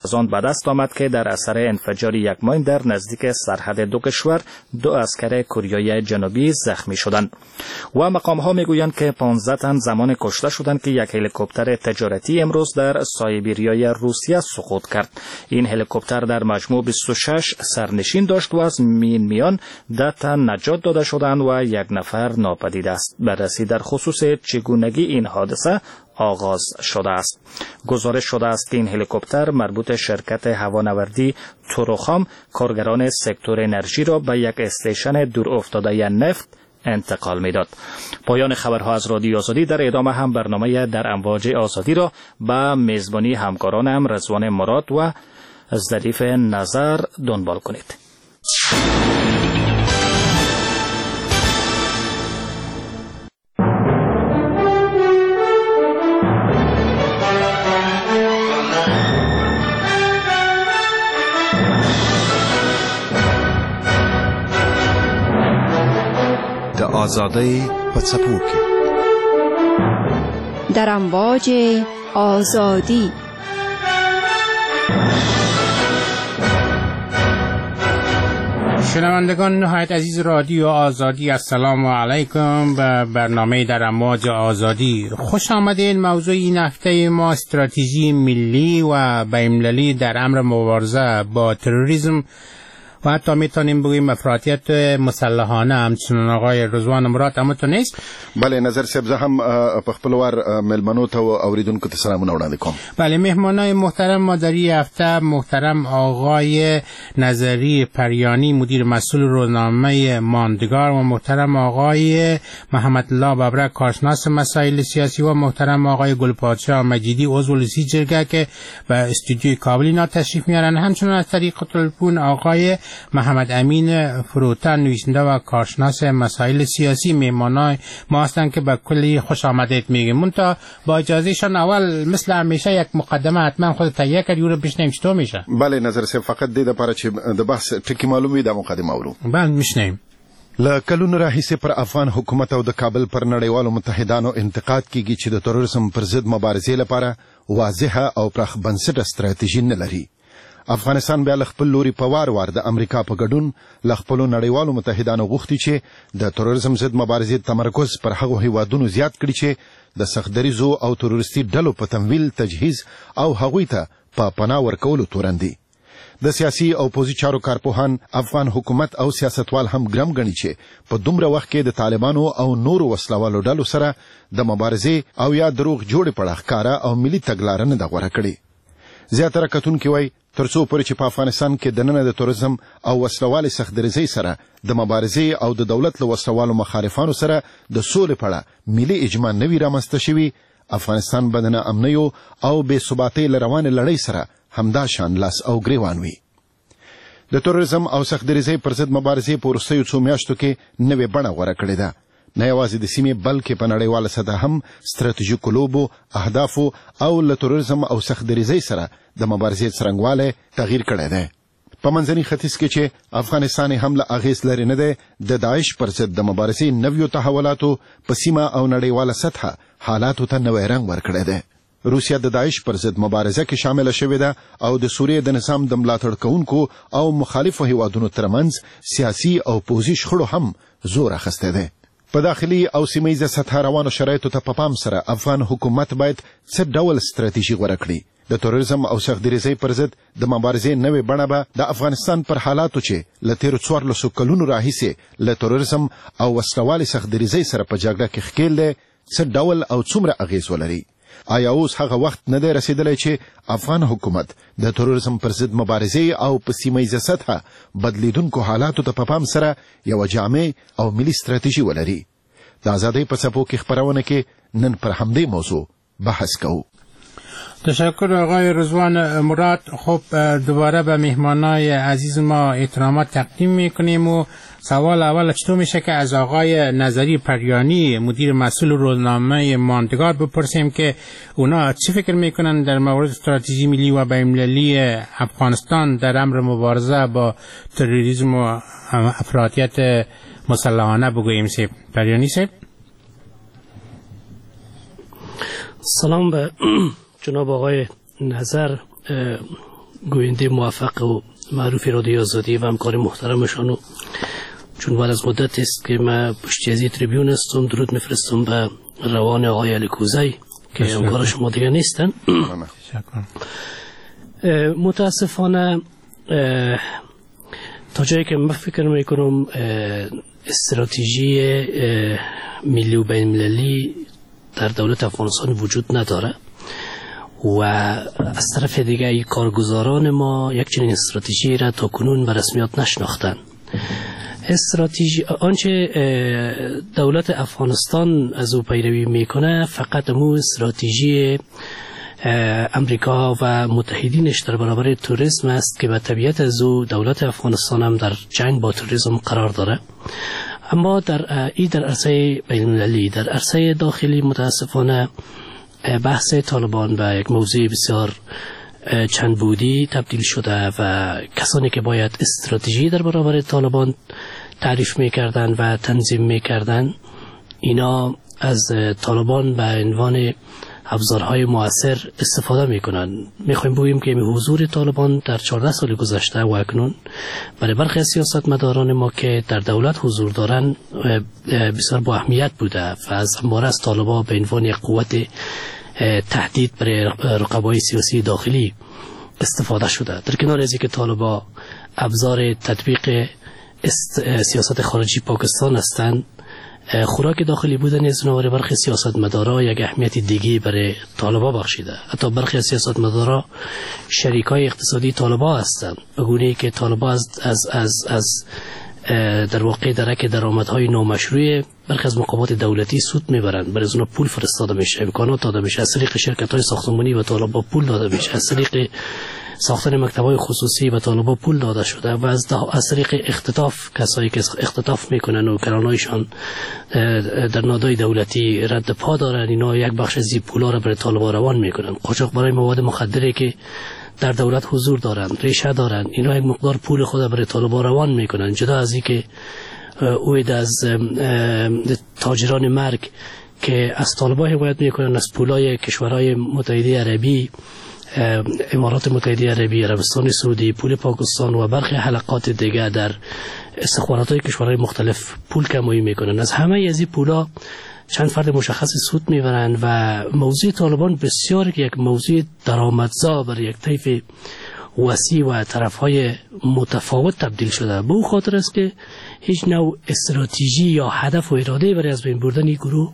از آن به دست آمد که در اثر انفجار یک ماین در نزدیک سرحد دو کشور 2 عسکر کره جنوبی زخمی شدند و مقام‌ها میگویند که 15 تن زمان کشته شدند که یک هلیکوپتر تجارتی امروز در سایبریای روسیه سقوط کرد. این هلیکوپتر در مجموع 26 سرنشین داشت و از میان 10 تن نجات داده شدند و 1 نفر ناپدید است. بررسی در خصوص چگونگی این حادثه آغاز شده است. گزارش شده است که این هلیکوپتر مربوط شرکت هوانوردی توروخام کارگران سکتور انرژی را به یک استیشن دور افتاده نفت انتقال میداد. پایان خبرها از رادیو آزادی. در ادامه هم برنامه در امواج آزادی را به میزبانی همکارانم رضوان مراد و ظریف نظر دنبال کنید. آزادی پڅپو کې در امواج آزادی. شنوندگان نهایت عزیز رادیو آزادی، السلام علیکم. به برنامه در امواج آزادی خوش آمدین. موضوع این هفته ما استراتژی ملی و بین‌المللی در امر مبارزه با تروریسم و حتی میتونیم بگویم افراطیت مسلحانه همچنان آقای رضوان مراد همتون نیست؟ بله نظر صاحب، زه هم په خپل وار ملمنو ته او اوریدونکو ته سلامونه وړاندې کوم. بله، مهمانای محترم ما در این هفته محترم آقای نظری پریانی مدیر مسئول روزنامه ماندگار و محترم آقای محمد الله ببرک کارشناس مسائل سیاسی و محترم آقای گلپادشاه مجیدی عضو لسی جرگه که به استودیوی کابل اینا تشریف میارن. همچنان از طریق تلفن آقای محمد امین فروتن نویسنده و کارشناس مسائل سیاسی مهمانای ما هستند که به کلی خوش آمدید میگیم. منتها با اجازهشان اول مثل همیشه یک مقدمه حتما خود تهیه کردی رو بشنیم چطور میشه. بله نظر صاحب، فقط دې لپاره چې د بحث ټکی معلوم وي د مقدمه ورو. بله میشنیم. لکلونو راهیسې پر افغان حکومت او د کابل پر نړیوالو متحدانو انتقاد کیږي چې د تروریزم پر ضد مبارزې لپاره واضحه او پراخ بنسټه ستراتیژي نه لري. افغانستان بیا خپل لوري په وار د امریکا په ګډون خپل نړیوالو متحدانو غوښتي چې د تروریزم ضد مبارزې تمرکز پر هغو هیوادونو زیات کړي چې د سختدریزو او تروریستي ډلو په تمویل، تجهیز او هغوی ته په پناه ورکولو تورن دي. د سیاسي او پوځي چارو کارپوهان افغان حکومت او سیاستوال هم ګرم ګڼي چې په دومره وخت کې د طالبانو او نورو وسلوالو ډلو سره د مبارزې او یا دروغ جوړې پړه ښکاره او ملي تګلاره نه ده غوره کړې. زیاتره کتونکي وایي ترڅو پورې چې په افغانستان کې دننه د تروریزم او وسلوالې سختدریزۍ سره د مبارزې او د دولت له وسلوالو مخالفانو سره د سولې په اړه ملي اجماع نه وي رامنځته شوي، افغانستان به د ناامنیو او بې ثباتۍ له روانې لړۍ سره همدا شان لاس او ګریوان وي. د تروریزم او سختدریزۍ پر ضد مبارزې په وروستیو څو میاشتو کې نوې بڼه غوره کړې ده. نه یوازې د سیمې بلکې په نړیواله سطح هم ستراتیژیکو لوبو، اهدافو او له تروریزم او سختدریزۍ سره د مبارزې څرنګوالی تغییر کړی دی. په منځني ختیځ کې چې افغانستان هم له اغېز لرې نه دی، د داعش پر ضد د مبارزې نویو تحولاتو په سیمه او نړیواله سطحه حالاتو ته نوی رنګ ورکړی دی. روسیا د داعش پر ضد مبارزه کې شامله شوې ده او د سوریې د نظام د ملاتړ کوونکو او مخالفو هیوادونو ترمنځ سیاسي او پوځي شخړو هم زور اخیستی دی. په داخلي او سیمهیزه سطح روانو شرایطو ته په پام سره افغان حکومت باید څه ډول ستراتیژي غوره کړي. د تروریزم او سختدریزۍ پر ضد د مبارزې نوې بڼه به د افغانستان پر حالاتو چې له تیرو 14 کلونو راهیسې له تروریزم او وسلوالې سختدریزۍ سره په جګړه کې ښکېل دی څه ډول او څومره اغېز ولري. آیا اوس هغه وخت نه دی رسیدلی چې افغان حکومت د تروریزم پر ضد مبارزې او په سیمهیزه سطحه بدلیدونکو حالاتو ته په پام سره یوه جامع او ملي ستراتیژي ولري؟ د ازادۍ په څپو کې خپرونه کې نن پر همدې موضوع بحث کوو. تشکر آقای رضوان مراد. خب دوباره به مهمانای عزیز ما احترامات تقدیم میکنیم و سوال اول چطور میشه که از آقای نظری پریانی مدیر مسئول روزنامه ماندگار بپرسیم که اونا چی فکر میکنن در مورد استراتژی ملی و بین‌المللی افغانستان در امر مبارزه با تروریسم و افراطیت مسلحانه بگوییم. سیب پریانی سیب. سلام به جناب آقای نظر گوینده موفق و معروف رادیو آزادی و همکار محترمشان، چون بعد از مدت است که من پشتیازی تریبیون هستم، درود میفرستم به روان آقای علی کوزی که همکار شما دیگه نیستن. متاسفانه تا جایی که من فکر میکنم استراتژی ملی و بین المللی در دولت افغانستان وجود نداره و از طرف دیگه کارگزاران ما یک چنین استراتژی را تا کنون به رسمیت نشناختن. استراتژی آنچه دولت افغانستان از او پیروی میکنه فقط مو استراتژی امریکا و متحدینش در برابر توریسم است که به طبیعت از او دولت افغانستان هم در جنگ با توریسم قرار داره. اما در عرصه بین‌المللی، در عرصه داخلی متاسفانه بحث طالبان به یک موضوع بسیار چند بودی تبدیل شده و کسانی که باید استراتژی در برابر طالبان تعریف میکردن و تنظیم میکردن، اینا از طالبان به عنوان ابزارهای مؤثر استفاده میکنن. میخوایم بگوییم که حضور طالبان در 14 سال گذشته و اکنون برای برخی سیاستمداران ما که در دولت حضور دارن بسیار با اهمیت بوده و از همواره از طالبان به عنوان یک قوت تهدید برای رقبای سیاسی داخلی استفاده شده. در کنار از اینکه طالبان ابزار تطبیق سیاست خارجی پاکستان هستند، خوراک داخلی بودن از نوار برخی سیاستمدارا یک اهمیت دیگی برای طالبان بخشیده. حتی برخی سیاستمدارا شریکای اقتصادی طالبان هستند، به گونه‌ای که طالبان از در واقع درک درآمدهای نامشروع برخی از مقامات دولتی سود میبرند. برای از اونها پول فرستاده میشه، امکانات داده میشه، از طریق شرکت‌های ساختمانی به طالبان پول داده میشه، از طریق ساختن مکتب‌های خصوصی به طالبان پول داده شده و از طریق اختطاف، کسایی که اختطاف میکنن و کرانایشان در نادای دولتی رد پا دارن، اینا یک بخش از این پولا را برای طالبان روان میکنن. قاچاق برای مواد مخدری که در دولت حضور دارند، ریشه دارند، اینا یک مقدار پول خود برای طالبان روان میکنن. جدا از این که اوید از تاجران مرگ که از طالبان حمایت میکنن، از پولای کشورهای متحده عربی، امارات متحده عربی، عربستان سعودی، پول پاکستان و برخی حلقات دیگر در استخبارات کشورهای مختلف پول کمایی میکنن. از همه از این پولا چند فرد مشخص سود میبرند و موضوع طالبان بسیار یک موضوع درآمدزا برای یک طیف وسیع و طرفهای متفاوت تبدیل شده. به او خاطر است که هیچ نوع استراتژی یا هدف و اراده برای از بین بردن این گروه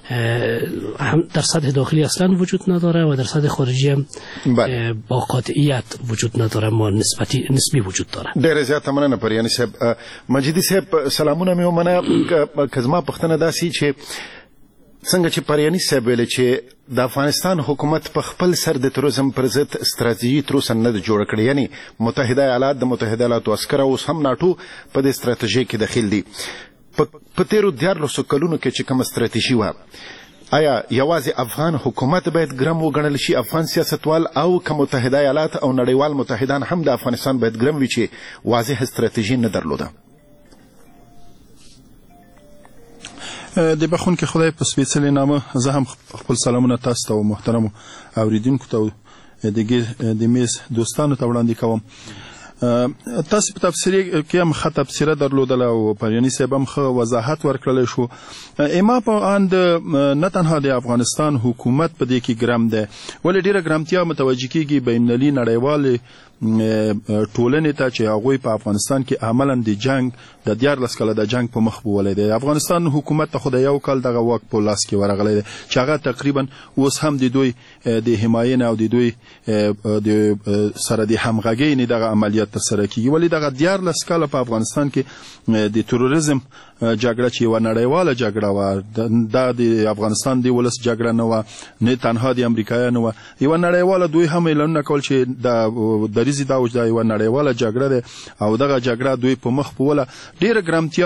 هم در سطح داخلی اصلا وجود نداره و در سطح خارجی هم با قاطعیت وجود نداره، ما نسبی وجود داره. ډېر زیات مننه پریانی صاحب. مجیدی صاحب سلامونه مې ومنه. که زما پوښتنه داسې چې څنګه چې پریانی صاحب ویل چې د افغانستان حکومت په خپل سر د تروریزم پر ضد استراتیژي تر اوسه نه ده جوړه کړې، یعنی متحده ایالات د متحده ایالاتو عسکر اوس هم ناټو په دې استراتیژۍ کې دخیل دي. په تېرو 14 کلونو کې چې کومه استراتیژي وه، آیا یوازې افغان حکومت باید ګرم وګڼل شي، افغان سیاستوال، او که متحده ایالات او نړیوال متحدان هم د افغانستان باید ګرم وي چې واضح استراتیژي نه درلوده؟ د بخونکي خدای په سپېڅلي نامه زه هم خپل سلامونه تاسو ته او محترمو اوریدونکو ته د میز دوستانو ته وړاندې کوم. تاسو په تفسیر کې هم ښه تبصره درلودله او پریاني صاحب هم ښه وضاحت ورکړلی شو. اما په اند نه تنها د افغانستان حکومت په دې کې ګرم دی، ولې ډېره ګرمتیا متوجه کېږي بینالمللي نړیوالې ټولنې ته چې هغوی په افغانستان کې عملا د جنگ د 14 کاله د جنگ په مخ بولی دی. افغانستان حکومت ته خو د یو کال دغه واک په لاس کې ورغلی دی چې هغه تقریبا اوس هم د دوی د حمایې نه او د دوی سره د همغږۍ نه دغه عملیات ترسره کیږي. ولې دغه 14 کاله په افغانستان کې د تروریزم جګړه چې یوه نړیواله جګړه وه، دا د افغانستان د ولس جګړه نه وه، نه تنها د امریکایانو وه، یوه نړیواله، دوی هم اعلانونه کول چې د دریځي دا یوه نړیواله جګړه ده او دغه جګړه دوی په مخ بوله. ډېره ګرمتیا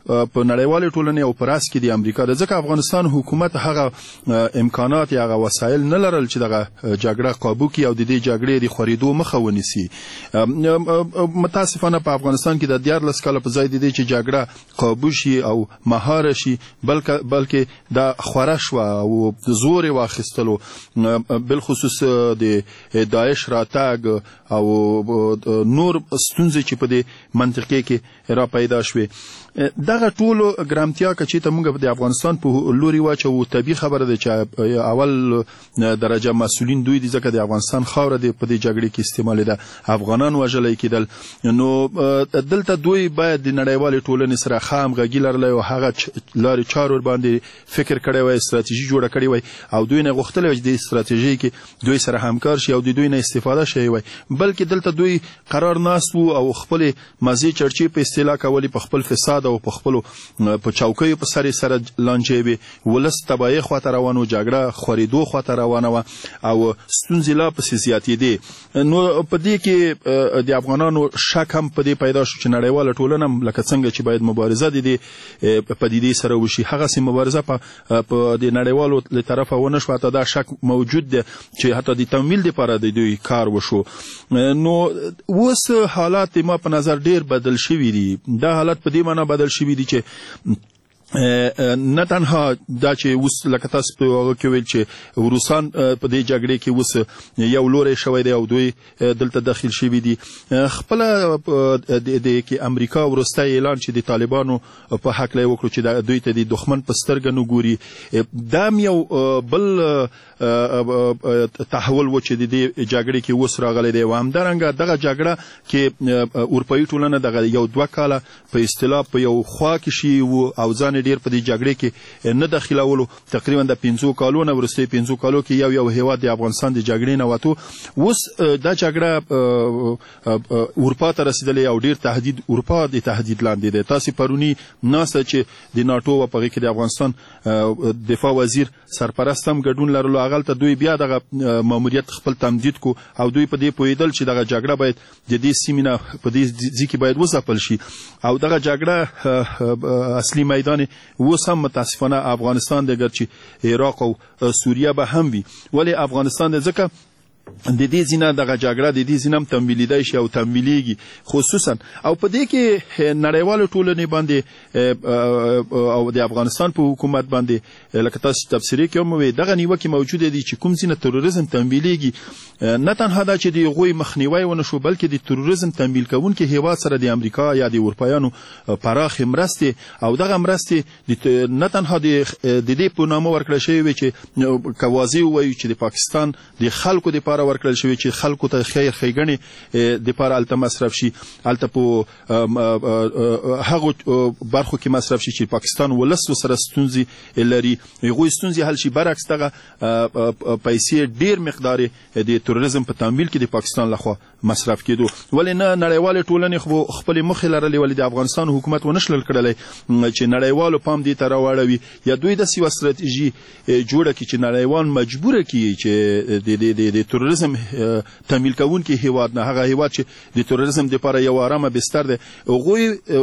په نړیوالې ټولنې او په راس کې د امریکا د ځکه افغانستان حکومت هغه امکانات یا هغه وسایل نه لرل چې دغه جګړه قابو کړي او د دې جګړې د خورېدو مخه ونیسي. متاسفانه په افغانستان کې د 14 کاله په ځای د دې چې جګړه قابو شي او مهار شي بلکې دا خوره شوه او زور یې واخیستلو، بالخصوص د داعش راتګ او نور ستونزې چې په دې منطقې کې را پیدا شوې. دغه ټولو ګرامتیا که چېرته موږ د افغانستان په لوري واچوو، طبیعي خبره ده چې اول درجه مسؤلین دوی دي، ځکه د افغانستان خاوره په دې جګړې کې استعمالېده، افغانان وژلی کېدل. نو دلته دوی باید د نړیوالې ټولنې سره ښه همغږي لرلی او هغه لارې چارو باندې فکر کړی وای، استراتیژي جوړه کړې وای او دوی نه غوښتلی وای چې د استراتیژۍ کې دوی سره همکار شي او د دوی نه استفاده شوی وای، بلکې دلته دوی قرار ناست وو او خپلې مزې چرچې په اصطلاح کولې، په خپل فساد او په خپلو په چوکیو په سره لانجې وې، ولس تباهۍ خواته روان و، جګړه خورېدو خواته روانه وه او ستونزې لا پسې زیاتېدې. نو په دې کې د افغانانو شک هم په دې پیدا شو چې نړیواله ټولنه لکه څنګه چې باید مبارزه د دې پدیدې سره وشي، هغسې مبارزه په د نړیوالو له طرفه ونه شوه. حتی دا شک موجود دی چې حتی د تمویل دپاره د دوی کار وشو. نو اوس حالات ما په نظر ډیر بدل شوي دي. دا حالات په دې معنا بدل شوي دي چې نه تنها دا چې اوس لکه تاسو په هغه کې ویل چې روسان په دې جګړې کې اوس یو لوری شوی دی او دوی دلته داخل شوي دي. خپله د کې امریکا وروستی اعلان چې د طالبانو په هکله یې وکړو چې دوی ته د دښمن په سترګه نه ګوري، دا هم یو بل تحول و چې د دې جګړې کې اوس راغلی دی. او همدارنګه دغه جګړه کې اروپایي ټولنه دغه 1-2 کاله په اصطلاح په یو خوا کې شي او ځان ډیر په دې جګړې کې نه داخلولو. تقریبا د 5 کالو نه وروسته 5 کالو کې یو هیواد د افغانستان د جګړې نه وته. اوس دا جګړه اروپا ته رسیدلې او ډیر تهدید اروپا د تهدید لاندې دی. تاسو پرونی ناسه چې د ناتو په هغه کې د افغانستان دفاع وزیر سرپرست هم ګډون لرلو، هغه ته دوی بیا دغه ماموریت خپل تمدید کو او دوی په دې پوهیدل چې دغه جګړه باید د دې سیمې نه په دې ځکه باید وځپل شي او دغه جګړه اصلي میدان اوس هم متاسفانه افغانستان دی، ګرچې عراق او سوریه به هم وي، ولی افغانستان دی ځکه د دې ځینه دغه جګړه د دې ځینه هم تمویلیدای شي او تمویلیږي خصوصا او په دې کې نړیوالو ټولنې باندې او د افغانستان په حکومت باندې لکه تاسو تفسیري کې هم وي دغه نیوکې موجوده دي چې کوم ځینه تروریزم تمویلیږي. نه تنها دا چې د هغوی مخنیوی ونه شو بلکې د تروریزم تمویل کوونکي هیواد سره د امریکا یا د اروپایانو پراخې مرستې او دغه مرستې نه تنها د دې په نامه ورکړل شوې وي چې که واضح ووایو چې د پاکستان د خلکو دپاره ورکړل شوی چې خلکو ته خیر ښېګڼې دپاره هلته مصرف شي، هلته په هغو برخو کې مصرف شي چې پاکستان ولس سره ستونزې لري، هغوی ستونزې حل شي. برعکس دغه پیسې ډیر مقدار د تروریزم په تمویل کې د پاکستان لخوا مصرف کېدو. ولې نه نړیوالې ټولنې خپلې موخې لرلې، ولې د افغانستان حکومت ونه شلل کړلی چې نړیوالو پام دې ته راواړوي یا دوی داسې یوه ستراتیژي جوړه کړي چې نړیوال مجبوره کړي چې د تروریزم تمویل کوونکي هیواد نه، هغه هیواد چې د تروریزم دپاره یو ارامه بستر دی، هغوی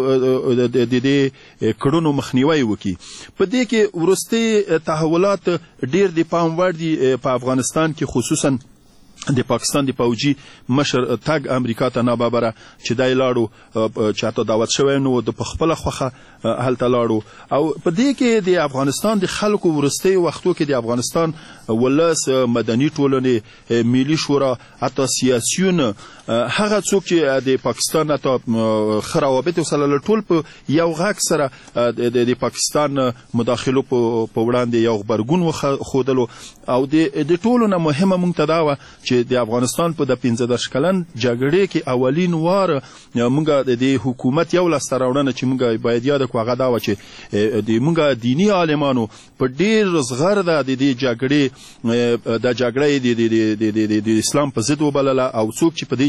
د دې کړنو مخنیوی وکړي. په دې کې وروستي تحولات ډیر د پام وړ دي په افغانستان کې، خصوصا د پاکستان د پوجي مشر تګ امریکا ته ناببره چې دای لاړو چې حتی دعوت شوی نو د خپله خوښه هلته لاړو. او په دې کې د افغانستان د خلکو وروستي وختو کې د افغانستان ولس، مدني ټولنې، ملي شورا، حتی سیاسیون، هغه څوک چې د پاکستان حتی ښه روابط وسله ټول په یو غږ سره د پاکستان مداخلو په وړاندې یو غبرګون وښودلو. او د ټولو نه مهمه مونږ ته دا وه چې د افغانستان په د 15 کلن جګړې کې اولین وار مونږ د حکومت یو لاسته راوړنه چې مونږ باید یاد کړو هغه دا وه چې د مونږ دیني عالمانو په ډېر زغرده د دې جګړې د اسلام په ضد وبلله او څوک چې په دې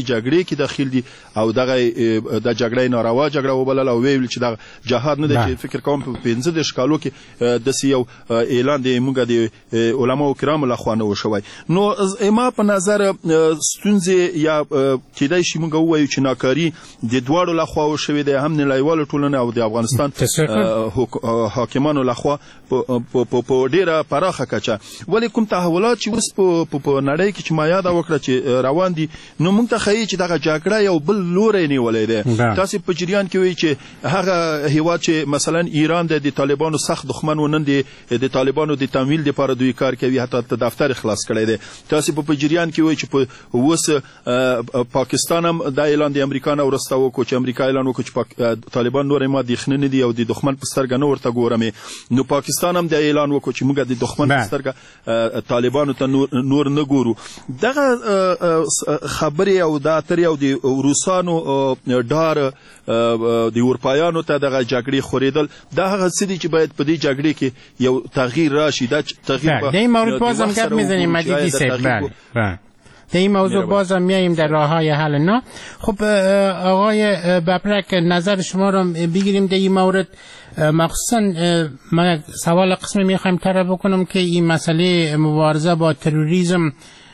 جګړې کې داخل دي او دغه د جګړې ناروا جګړه وبلل او ویل چې دا جهاد نه دی چې فکر کوم په 15 کالو کې د یو اعلان دی موږ د علماو کرامو لخوا نه وشوي. نو ما په نظر ستونزې یا کېدای شي موږ ووایو چې ناکاري د دواړو لخوا وشوي دی، هم نړیواله ټولنه او د افغانستان حاکمانو لخوا په ډیره پراخه کچه. ولی کوم تحولات چې اوس په نړۍ کې چې ما یاد وکړه چې روان دي نو موږ ته ښیي چې دغه جګړه یو بل لوری نیولی دی. تاسې په جریان کې وایي چې هغه هیواد چې مثلا ایران د طالبانو سخت دښمن و، نن د طالبانو د تمویل دپاره دوی کار کوي، حتی دفتر خلاص کړی دی. تاسې په جریان کې وایي چې په اوس پاکستان هم دا اعلان د امریکا نه وروسته وکړو چې امریکا اعلان وکړو چې طالبان نور ما دیخنه نه دي او د دښمن په سترګه نه ورته ګورم. نو پاکستان هم دا اعلان وکړو چې موږ د دښمن په سترګه طالبانو ته نور نه ګورو. دغه خبرې او دا اترې او د روسانو ډار د اروپایانو ته دغه جګړې خورېدل دا هغه څه دي چې باید په دې جګړې کې یو تغییر راشي. دا تغییر در این مورد بازم گپ میزنیم مجیدی صاحب. در این موضوع بازم میاییم در راههای حل. نه خب آقای ببرک نظر شما رو بگیریم در این مورد. مخصوصا من سوال قسمی میخوایم طرح بکنم که این مسئله مبارزه با تروریسم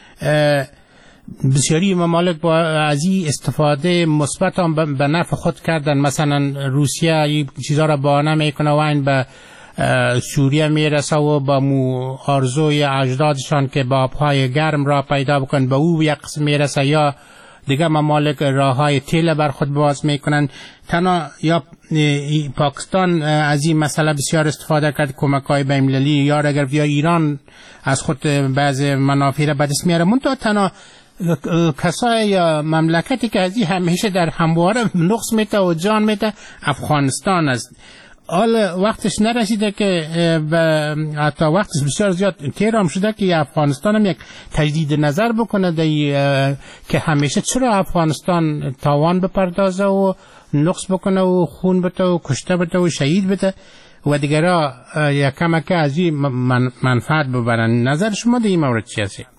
بسیاری ممالک با از این استفاده مثبت هم به نفع خود کردن. مثلا روسیه این چیزا را بهانه میکنه و این به سوریه میرسه و با آرزوی اجدادشان که با آبهای گرم را پیدا بکن به او یک قسم میرسه، یا دیگه ممالک راههای تیل بر خود باز میکنن. تنها یا پاکستان از این مسئله بسیار استفاده کرد، کمک‌های بین‌المللی، یا اگر یا ایران از خود بعض منافع را به دست میاره. منتها تنها کسای یا مملکتی که از این همیشه در همواره نقص میته و جان میته افغانستان است. حال وقتش نرسیده که حتی وقتش بسیار زیاد تیر هم شده که افغانستان هم یک تجدید نظر بکنه که همیشه چرا افغانستان تاوان بپردازه و نقص بکنه و خون بده و کشته بده و شهید بده و دیگرها یک کمک از این منفعت ببرن. نظر شما در این مورد چی هستی؟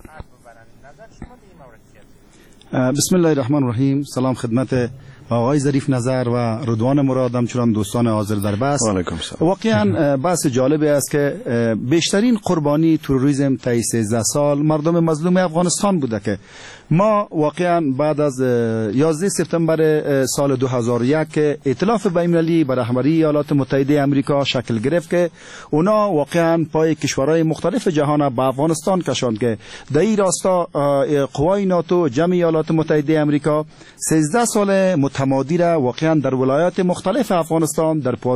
بسم الله الرحمن الرحیم. سلام خدمت آقای ظریف نظر و رضوان مراد، همچنان دوستان حاضر در بحث. واقعا بحث جالبی است که بیشترین قربانی تروریسم طی 13 سال مردم مظلوم افغانستان بوده که ما واقعا بعد از 11 سپتامبر سال 2001 که ائتلاف بین‌المللی به رهبری ایالات متحده آمریکا شکل گرفت که اونا واقعا پای کشورهای مختلف جهان به افغانستان کشاند که در این راستا قوای ناتو جمع ایالات متحده آمریکا 13 سال متمادی را واقعا در ولایات مختلف افغانستان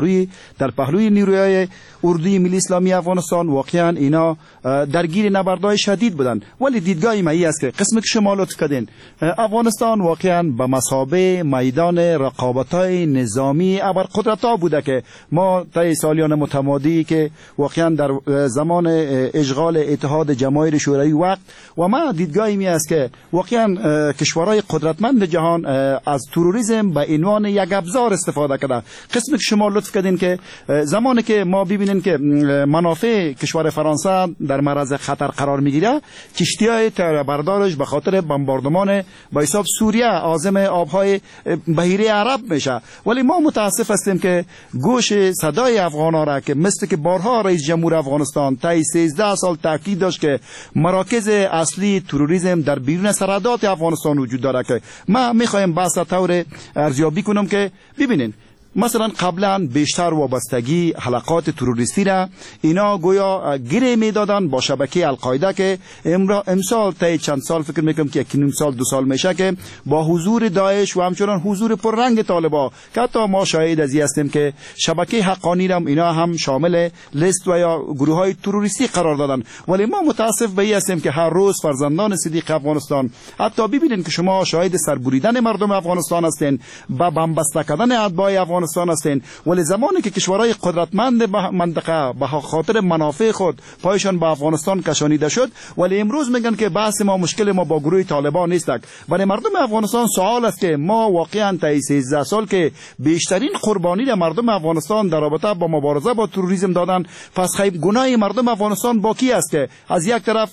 در پهلوی نیروهای اردوی ملی اسلامی افغانستان واقعا اینا درگیر نبردهای شدید بودند. ولی دیدگاه من است که قسمی که شما لطف کردین افغانستان واقعا به مثابه میدان رقابت‌های نظامی ابرقدرت‌ها بوده که ما طی سالیان متمادی که واقعا در زمان اشغال اتحاد جماهیر شوروی وقت و ما دیدگاهی می است که واقعا کشورهای قدرتمند جهان از تروریسم به عنوان یک ابزار استفاده کرده. قسمی که شما لطف کردین که زمانی که ما ببینیم که منافع کشور فرانسه در معرض خطر قرار میگیره، کشتی‌های بردارش به خاطر بمباردمان با حساب سوریه عازم آبهای بحیره عرب میشه. ولی ما متاسف هستیم که گوش صدای افغان‌ها را که مثل که بارها رئیس جمهور افغانستان طی 13 سال تاکید داشت که مراکز اصلی تروریسم در بیرون سرحدات افغانستان وجود داره، که ما میخوایم بحث طور ارزیابی کنم که ببینین مثلا قبلا بیشتر وابستگی حلقات تروریستی را اینا گویا گره میدادن با شبکه القاعده که امسال طی چند سال فکر میکنم که 1.5 سال 2 سال میشه که با حضور داعش و همچنان حضور پررنگ طالبان که حتی ما شاهد از این هستیم که شبکه حقانی را اینا هم شامل لیست و یا گروه های تروریستی قرار دادن. ولی ما متاسف به این هستیم که هر روز فرزندان صدیق افغانستان حتی ببینید که شما شاهد سربریدن مردم افغانستان هستین، با بمبسته کردن اتباع افغانستان هستین. ولی زمانی که کشورهای قدرتمند منطقه به خاطر منافع خود پایشان به افغانستان کشانیده شد، ولی امروز میگن که بحث ما مشکل ما با گروه طالبان نیست. برای مردم افغانستان سوال است که ما واقعا طی 13 سال که بیشترین قربانی را مردم افغانستان در رابطه با مبارزه با تروریسم دادن، پس خیلی گناه مردم افغانستان باقی است که از یک طرف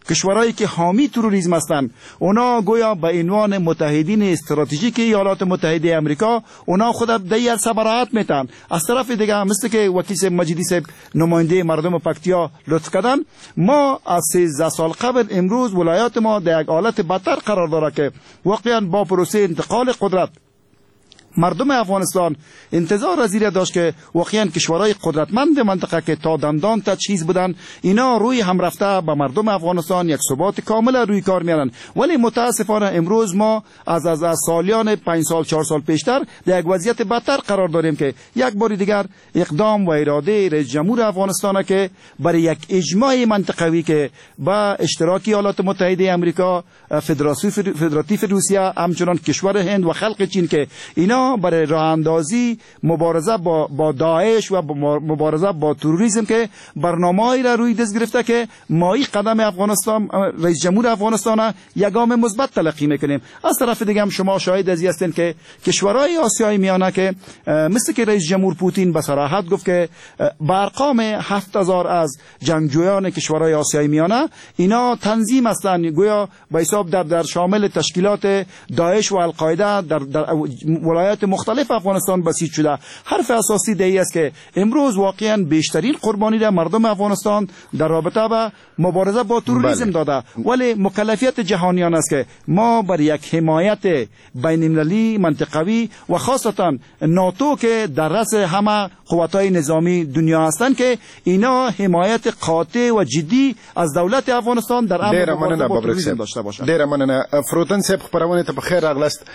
کشورهایی که حامی تروریسم هستند اونا گویا به عنوان متحدین استراتژیک ایالات متحده آمریکا اونا خود در این عرصه براحت میتن. از طرف دیگه مثل که وکیل مجیدی صاحب نماینده مردم پکتیا لطف کردن، ما از 13 سال قبل امروز ولایات ما در یک حالت بدتر قرار داره که واقعا با پروسه انتقال قدرت مردم افغانستان انتظار از این داشت که واقعا کشورهای قدرتمند منطقه که تا دندان تجهیز بودن اینا روی هم رفته به مردم افغانستان یک ثبات کامل روی کار میارن، ولی متاسفانه امروز ما از سالیان 5 سال 4 سال پیشتر در یک وضعیت بدتر قرار داریم که یک بار دیگر اقدام و اراده رئیس جمهور افغانستان که برای یک اجماع منطقوی که با اشتراک ایالات متحده آمریکا، فدراتیو روسیه، همچنان کشور هند و خلق چین که اینا برای راه اندازی مبارزه با داعش و مبارزه با تروریسم که برنامه‌ای را روی دست گرفته که ما این قدم افغانستان رئیس جمهور افغانستان یگام مثبت تلقی میکنیم. از طرف دیگه هم شما شاهد از این هستین که کشورهای آسیای میانه که مثل که رئیس جمهور پوتین به صراحت گفت که به ارقام 7000 از جنگجویان کشورهای آسیای میانه اینا تنظیم هستند، گویا به حساب در شامل تشکیلات داعش و القاعده در ولایات مختلف افغانستان بسیج شده. حرف اساسی دیگه است که امروز واقعا بیشترین قربانی را مردم افغانستان در رابطه با مبارزه با تروریسم داده، ولی مکلفیت جهانیان است که ما بر یک حمایت بین المللی منطقوی و خاصتا ناتو که در رأس همه قوت‌های نظامی دنیا هستند که اینا حمایت قاطع و جدی از دولت افغانستان در امر مبارزه با تروریسم داشته باشند. ډیره مننه. فروتن صاحب خبرونه ته بخیر راغلاست.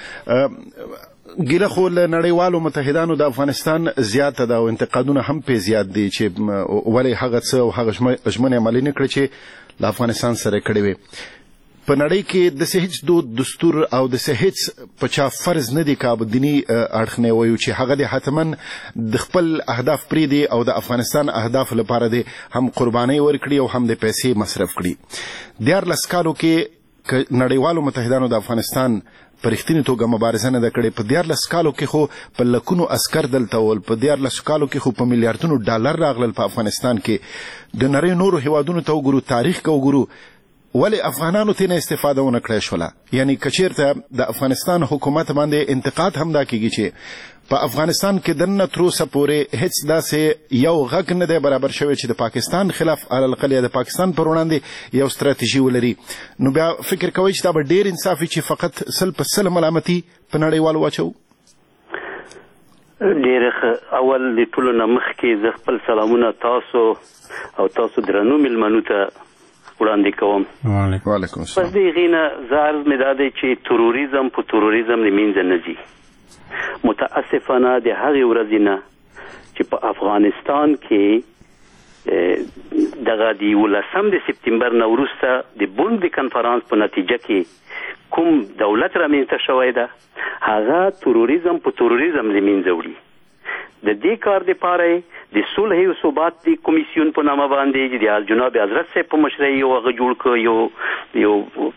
ګیره خو له نړیوالو متحدانو د افغانستان زیاته ده او انتقادونه هم پې زیات دي چې ولې هغه څه او هغه ژمنې عملي نه کړې چې له افغانستان سره کړې وې. په نړۍ کې داسې هیڅ دود دستور او داسې هیڅ په چا فرض نه دي که په دیني اړخ نه وایو چې هغه دې حتما د خپل اهداف پرېږدي او د افغانستان اهدافو لپاره دې هم قربانۍ ورکړي او هم د پیسې مصرف کړي. 14 کالو کې نړیوالو متحدانو د افغانستان په رښتینې توګه مبارزه نه ده کړې. په 14 کالو کې خو په لکونو عسکر دلته ول، په 14 کالو کې خو په میلیارډونو ډالر راغلل په افغانستان کې. د نړۍ نورو هیوادونو ته وګورو، تاریخ کې وګورو، ولې افغانانو ترې نه استفاده ونه کړی شوله. یعنی که چېرته د افغانستان حکومت باندې انتقاد هم دا کېږي چې په افغانستان کې دننه تر اوسه پورې هیڅ داسې یو غږ نه دی برابر شوی چې د پاکستان خلاف علاقل یا د پاکستان پر وړاندې یو ستراتیژي ولري، نو بیا فکر کوئ چې دا به ډېر انصاف وي چې فقط 100% ملامتي په نړیوالو واچوو؟ ډېر ښه. اول د ټولو نه مخکې زه خپل سلامونه تاسو او تاسو درنو مېلمنو ته وړاندې کوم. وعلیکم السلام. پس د هغې نه زه عرض مې دا دی چې تروریزم په تروریزم له منځه نه ځي. متاسفانه د هغې ورځې نه چې په افغانستان کې دغه د 11 د سپتمبر نه وروسته د بون د کنفرانس په نتیجه کې کوم دولت رامنځته شوی ده هغه تروریزم په تروریزم له منځه وړي. د دې کار دپاره د صلح او ثبات د کمیسیون په نامه باندې د جناب حضرت صاحب په مشرۍ یو هغه جوړ کړ، یو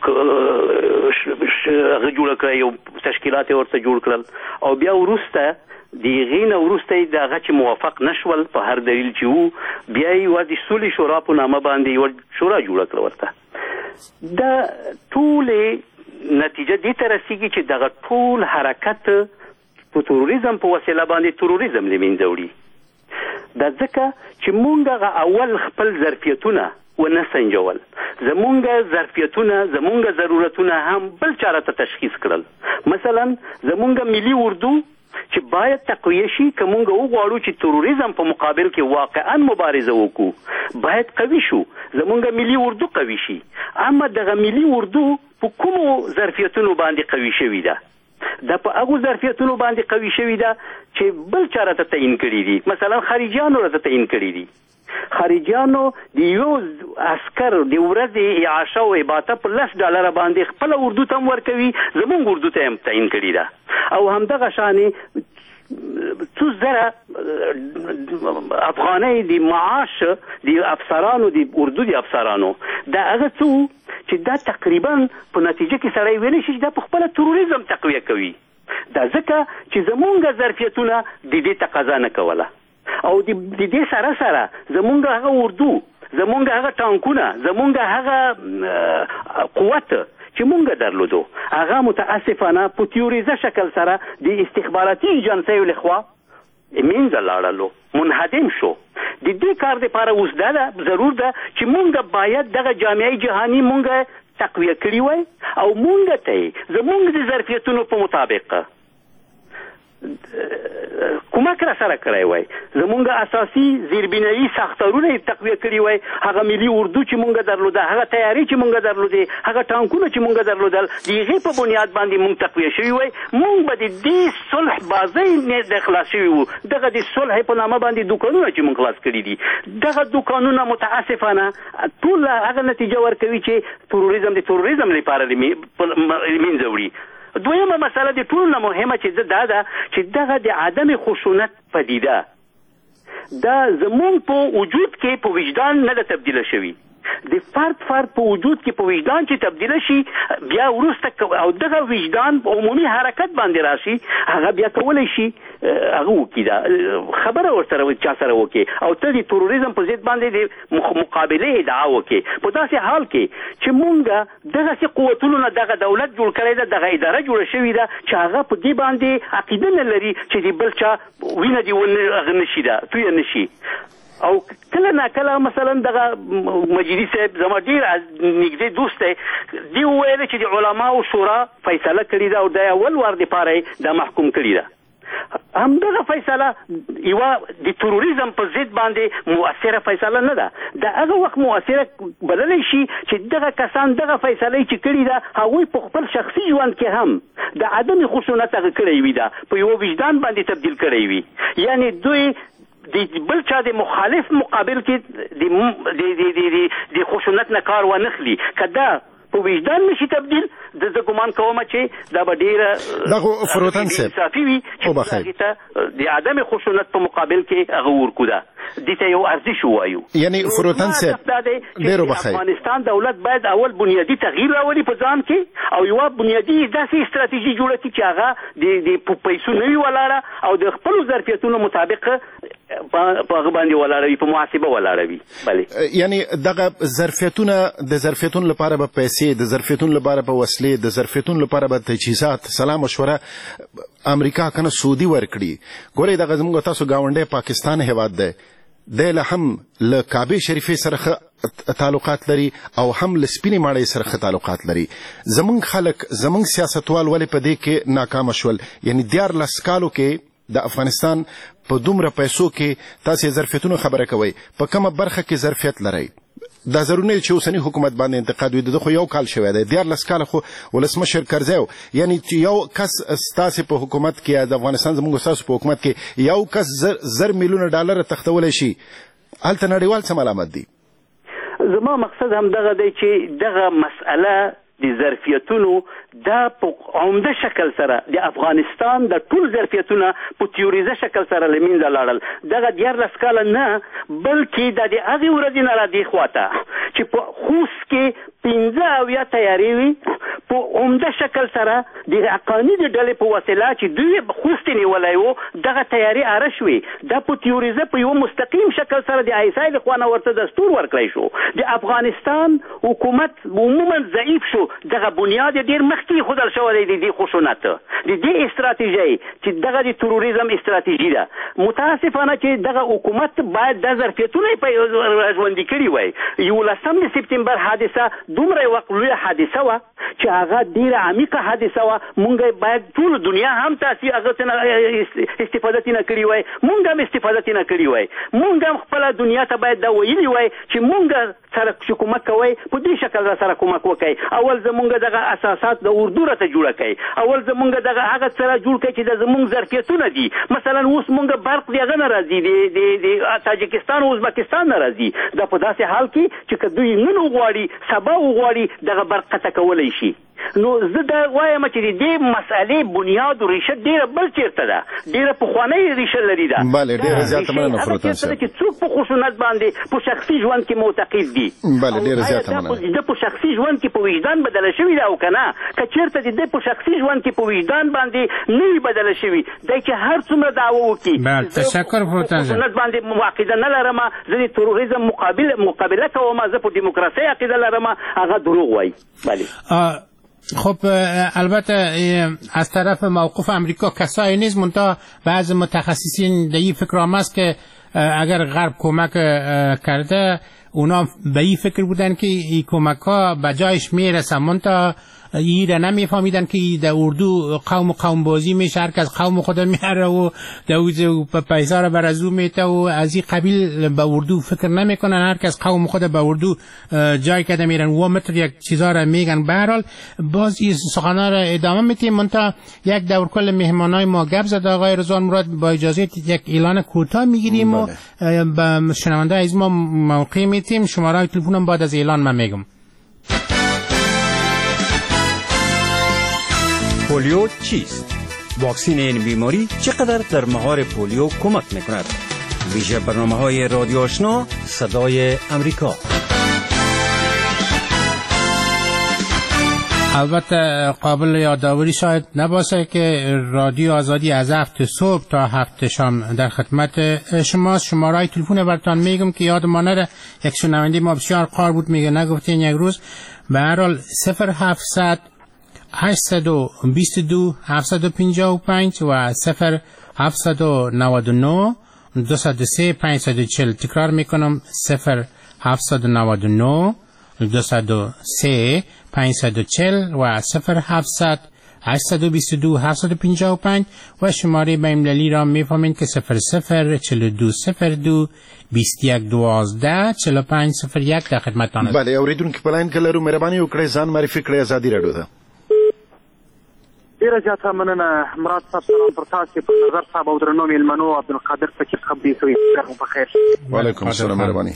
هغه جوړ کړ، یو تشکیلات یې ورته جوړ کړل، او بیا وروسته د هغې نه وروسته یې د هغه چې موافق نه شول په هر دلیل چې وو، بیا یې یوازې صلح شورا په نامه باندې یوه شورا جوړه کړه ورته. دا ټولې نتیجه دې ته رسېږي چې دغه ټول حرکت په تروریزم په وسیله باندې تروریزم له منځه وړي. دا ځکه چې مونږ هغه اول خپل ظرفیتونه ونه سنجول، زمونږ ظرفیتونه زمونږ ضرورتونه هم بل چاره ته تشخیص کړل. مثلا زمونږ ملي اردو چې باید تقویه شي، که مونږ وغواړو چې تروریزم په مقابل کې واقعا مبارزه وکړو باید قوي شو، زمونږ ملي اردو قوي شي. اما دغه ملي اردو په کومو ظرفیتونو باندې قوي شوي ده؟ دا په هغو ظرفیتونو باندې قوي شوي ده چې بل چا راته تعیین کړي دي. مثلا خارجیانو راته تعیین کړي دي. خارجیانو د یو عسکر د ورځې اعاشه او اباته په $10 باندې خپله اردو ته هم ورکوي، زمونږ اردو ته هم تعیین کړي ده. او همدغه شانې څو زره افغانۍ د معاش د افسرانو د اردو د افسرانو دا هغه څو چې دا تقریبا په نتیجه کې سړی ویلی شي چې دا په خپله تروریزم تقویه کوي. دا ځکه چې زمونږ ظرفیتونه د دې تقاضا نه کوله، او د دې سره سره زمونږ هغه اردو زمونږ هغه ټانکونه، زمونږ هغه قوت چې مونږ درلودو، هغه متاسفانه په تیوریزه شکل سره د استخباراتي ایجنسیو لخوا منځه لاړلو، منهدم شو. د دې کار لپاره اوس دا ضرور ده چې مونږ باید دغه جامعه جهاني مونږ تقویه کړي وای او مونږ ته زمونږ د ظرفیتونو په مطابق کومک را سره کړی وای، زمونږ اساسي زیربنایي ساختارونه تقویه کړي وای، هغه ملي اردو چې مونږ درلوده، هغه تیاری چې مونږ درلوده، هغه ټانکونه چې مونږ درلودل، د هغې په بنیاد باندې مونږ تقویه شوي وای، مونږ به د دې صلح بازۍ نه خلاص شوي وو. دغه د صلح په نامه باندې دوکانونه چې مونږ خلاص کړي دي، دغه دوکانونه متاسفانه ټول هغه نتیجه ورکوي چې تروریزم د تروریزم لپاره منځه وړي. دویمه مسله د ټولو نه مهمه چې دا ده چې دغه د عدم خشونت پدیده دا زمونږ په وجود کې په وجدان نه ده تبدیله شوي. د فرد په وجود کې په وجدان چې تبدیله شي، بیا وروسته او دغه وجدان په عمومي حرکت باندې راشي، هغه بیا کولی شي هغه وکړي، دا خبره ورسره چا سره وکړي او ته د تروریزم په ضد باندې د مقابله ادعا وکړي. په داسې حال کې چې مونږ دغسې قوتونو نه دغه دولت جوړ کړی ده، دغه اداره جوړه شوې ده چې هغه په دې باندې عقیده نه لري چې د بل چا وینه دې هغه نشي ده تویه نشي. او کله نه کله مثلا دغه مجیدي صاحب زما ډیر نږدې دوست دی، دی وویل چې د علماو شورا فیصله کړې ده او د اول وار دپاره یې دا محکوم کړې ده. همدغه فیصله یوه د تروریزم په ضد باندې مؤثره فیصله نه ده، د هغه وخت مؤثره بللی شي چې دغه کسان دغه فیصله چې کړې ده هغوی په خپل شخصي ژوند کې هم د عدم خشونت هغه کړی وي، ده په یوه وجدان باندې تبدیل کړی وي. یعنی دوی د بل چا د مخالف مقابل کې د خشونت نه کار وانخلي. که دا په وجدان نشي تبدیل، زه ګمان کوم چې دا به ډېره دغه فروتن صاحب انصافي وي چې هغې ته د عدم خشونت په مقابل کې هغه ورکو ده، دې ته یو ارزش ووایو. یعنی فروتن صاحب ډېر وبخئ، افغانستان دولت باید اول بنیادي تغییر راولي په ځان کې او یوه بنیادي داسې استراتیژي جوړه کړي چې هغه د پیسو نه وي ولاړه او د خپلو ظرفیتونو مطابق په هغه باندې ولاړه وي، په محاسبه ولاړه وي. بلې یعنی دغه ظرفیتونه د ظرفیتونو لپاره به پیسې، د ظرفیتونو لپاره به وسلې، د ظرفیتونو لپاره به تجهیزات، سلا مشوره امریکا کنه سعودي ورکړي. ګورئ دغه زموږ تاسو ګاونډی پاکستان هیواد دی، دی له هم له کعبې شریفې سره تعلقات لري او هم له سپینې ماڼۍ سره ښه تعلقات لري. زمونږ خلک، زمونږ سیاستوال ولې په دې کې ناکامه شول؟ یعنی 14 کالو کې د افغانستان په دومره پیسو کې تاسې ظرفیتونو خبره کوئ، په کومه برخه کې ظرفیت لرئ؟ دا ضروري نه چې اوسني حکومت باندې انتقاد وي، د خو یو کال شوی دی، 14 کاله خو ولسمشر کرزی و. یعنی چې یو کس ستاسې په حکومت کې یا د افغانستان زموږ ستاسو په حکومت کې یو کس زر میلیونه ډالر تختولی شي، هلته نړیوال څه ملامت دي؟ زما مقصد هم دغه دی چې دغه مسئله د ظرفیتونو دا په عمده شکل سره د افغانستان د ټول ظرفیتونه په تیوریزه شکل سره له منځه لاړل. دغه 14 کاله نه، بلکې د هغې ورځې نه را دې خواته چې په خوست کې 15 تیارې وي، په عمده شکل سره د حقاني د ډلې په وسیله چې دوی خوست نیولی و، دغه تیارې اره شوې. دا په تیوریزه په یوه مستقیم شکل سره د آیسای د خوا نه ورته دستور ورکړی شو. د افغانستان حکومت عموما ضعیف شو، دغه بنیاد ډېر مخکې ښودل شوی دی د دې خشونت، د دې استراتیژۍ چې دغه د تروریزم استراتیژي ده. متاسفانه چې دغه حکومت باید دا ظرفیتونه یې راژوندي کړي وای. 11 سپتمبر حادثه دومره وخت لویه حادثه وه چې هغه ډېره عمیقه حادثه وه، مونږ باید ټول دنیا هم تاسې هغه استفاده ترې نه کړي وای، مونږ هم استفاده ترې نه کړي وای. مونږ هم خپله دنیا ته باید دا ویلي وای چې مونږ سره چې کومک کوئ په دې شکل را سره کومک وکړئ. اول زمونږ دغه اساسات د اردو راته جوړه کړئ، اول زمونږ دغه هغه سره جوړ کړئ چې د زمونږ ظرفیتونه دي. مثلا اوس مونږ برق د هغه نه راځي، د تاجکستان او ازبکستان نه راځي. دا په داسې حال کې چې که دوی نن وغواړي سبا وغواړي دغه برق قطع کولی شي. نو زه دا وایم چې دې مسالې بنیاد او ریشه ډیره بل چیرته ده، ډیره پخوانۍ ریشه لري ده. بله ډیره زیاته مننه فروتان صاحب چې څوک په خشونت باندې په شخصي ژوند کې معتقد دي. بله ډیره زیاته مننه. د په شخصي ژوند کې په وجدان بدله شوی ده او کنه که چیرته د په شخصي ژوند کې په وجدان باندې نه بدله شوی دی چې هر څومره دعوه وکړي. بله تشکر فروتان صاحب. خشونت باندې عقیده نه لرم، زه د تروریزم مقابله کوم، زه په دیموکراسي عقیده لرم، هغه دروغ وایي. بله خب البته از طرف موقف امریکا کسایی نیست، منتها بعض متخصصین در این فکر هم است که اگر غرب کمک کرده اونا به این فکر بودن که این کمک ها به جایش میرسن، منتها این را نمیفهمیدن که در اردو قوم بازی میشه، هر کس قوم خود میاره و دوز پیسا را برازو میته و از این قبیل به اردو فکر نمیکنن، هر کس قوم خود به اردو جای کده میرن و متر یک چیزا را میگن. به هر حال باز این سخنا را ادامه میتیم، منتها یک دور کل مهمانای ما گپ زد. آقای رضوان مراد با اجازه یک اعلان کوتاه میگیریم و به شنونده از ما موقع میتیم. شماره تلفنم بعد از اعلان من میگم. پولیو چیست؟ واکسین این بیماری چقدر در مهار پولیو کمک میکند؟ ویژه برنامه‌های رادیو آشنا صدای امریکا. البته قابل یادآوری شاید نباشه که رادیو آزادی از 7 صبح تا 7 شام در خدمت شماست. شماره‌های تلفن براتون میگم که یادمان نره، یک شنونده ما بسیار قار بود میگه نگفتین یک روز. به هر حال 0700 822 755 و 0799 203 540. تکرار میکنم 0799 203 540 و 0700 822 755 و شماره بین‌المللی را میفهمین که 00 42 02 21 12 45 01 در خدمتتان است. بله اوریدونکو په لاین کې لرو، مهرباني وکړئ ځان معرفي کړئ. ازادي راډیو ده. ډیره زیاته مننه مراد صاحب. سلام پر تاسو په نظر صاحب او درنو میلمنو عبدالقادر فقیر خبري کوي. په خیر. وعلیکم السلام مهرباني.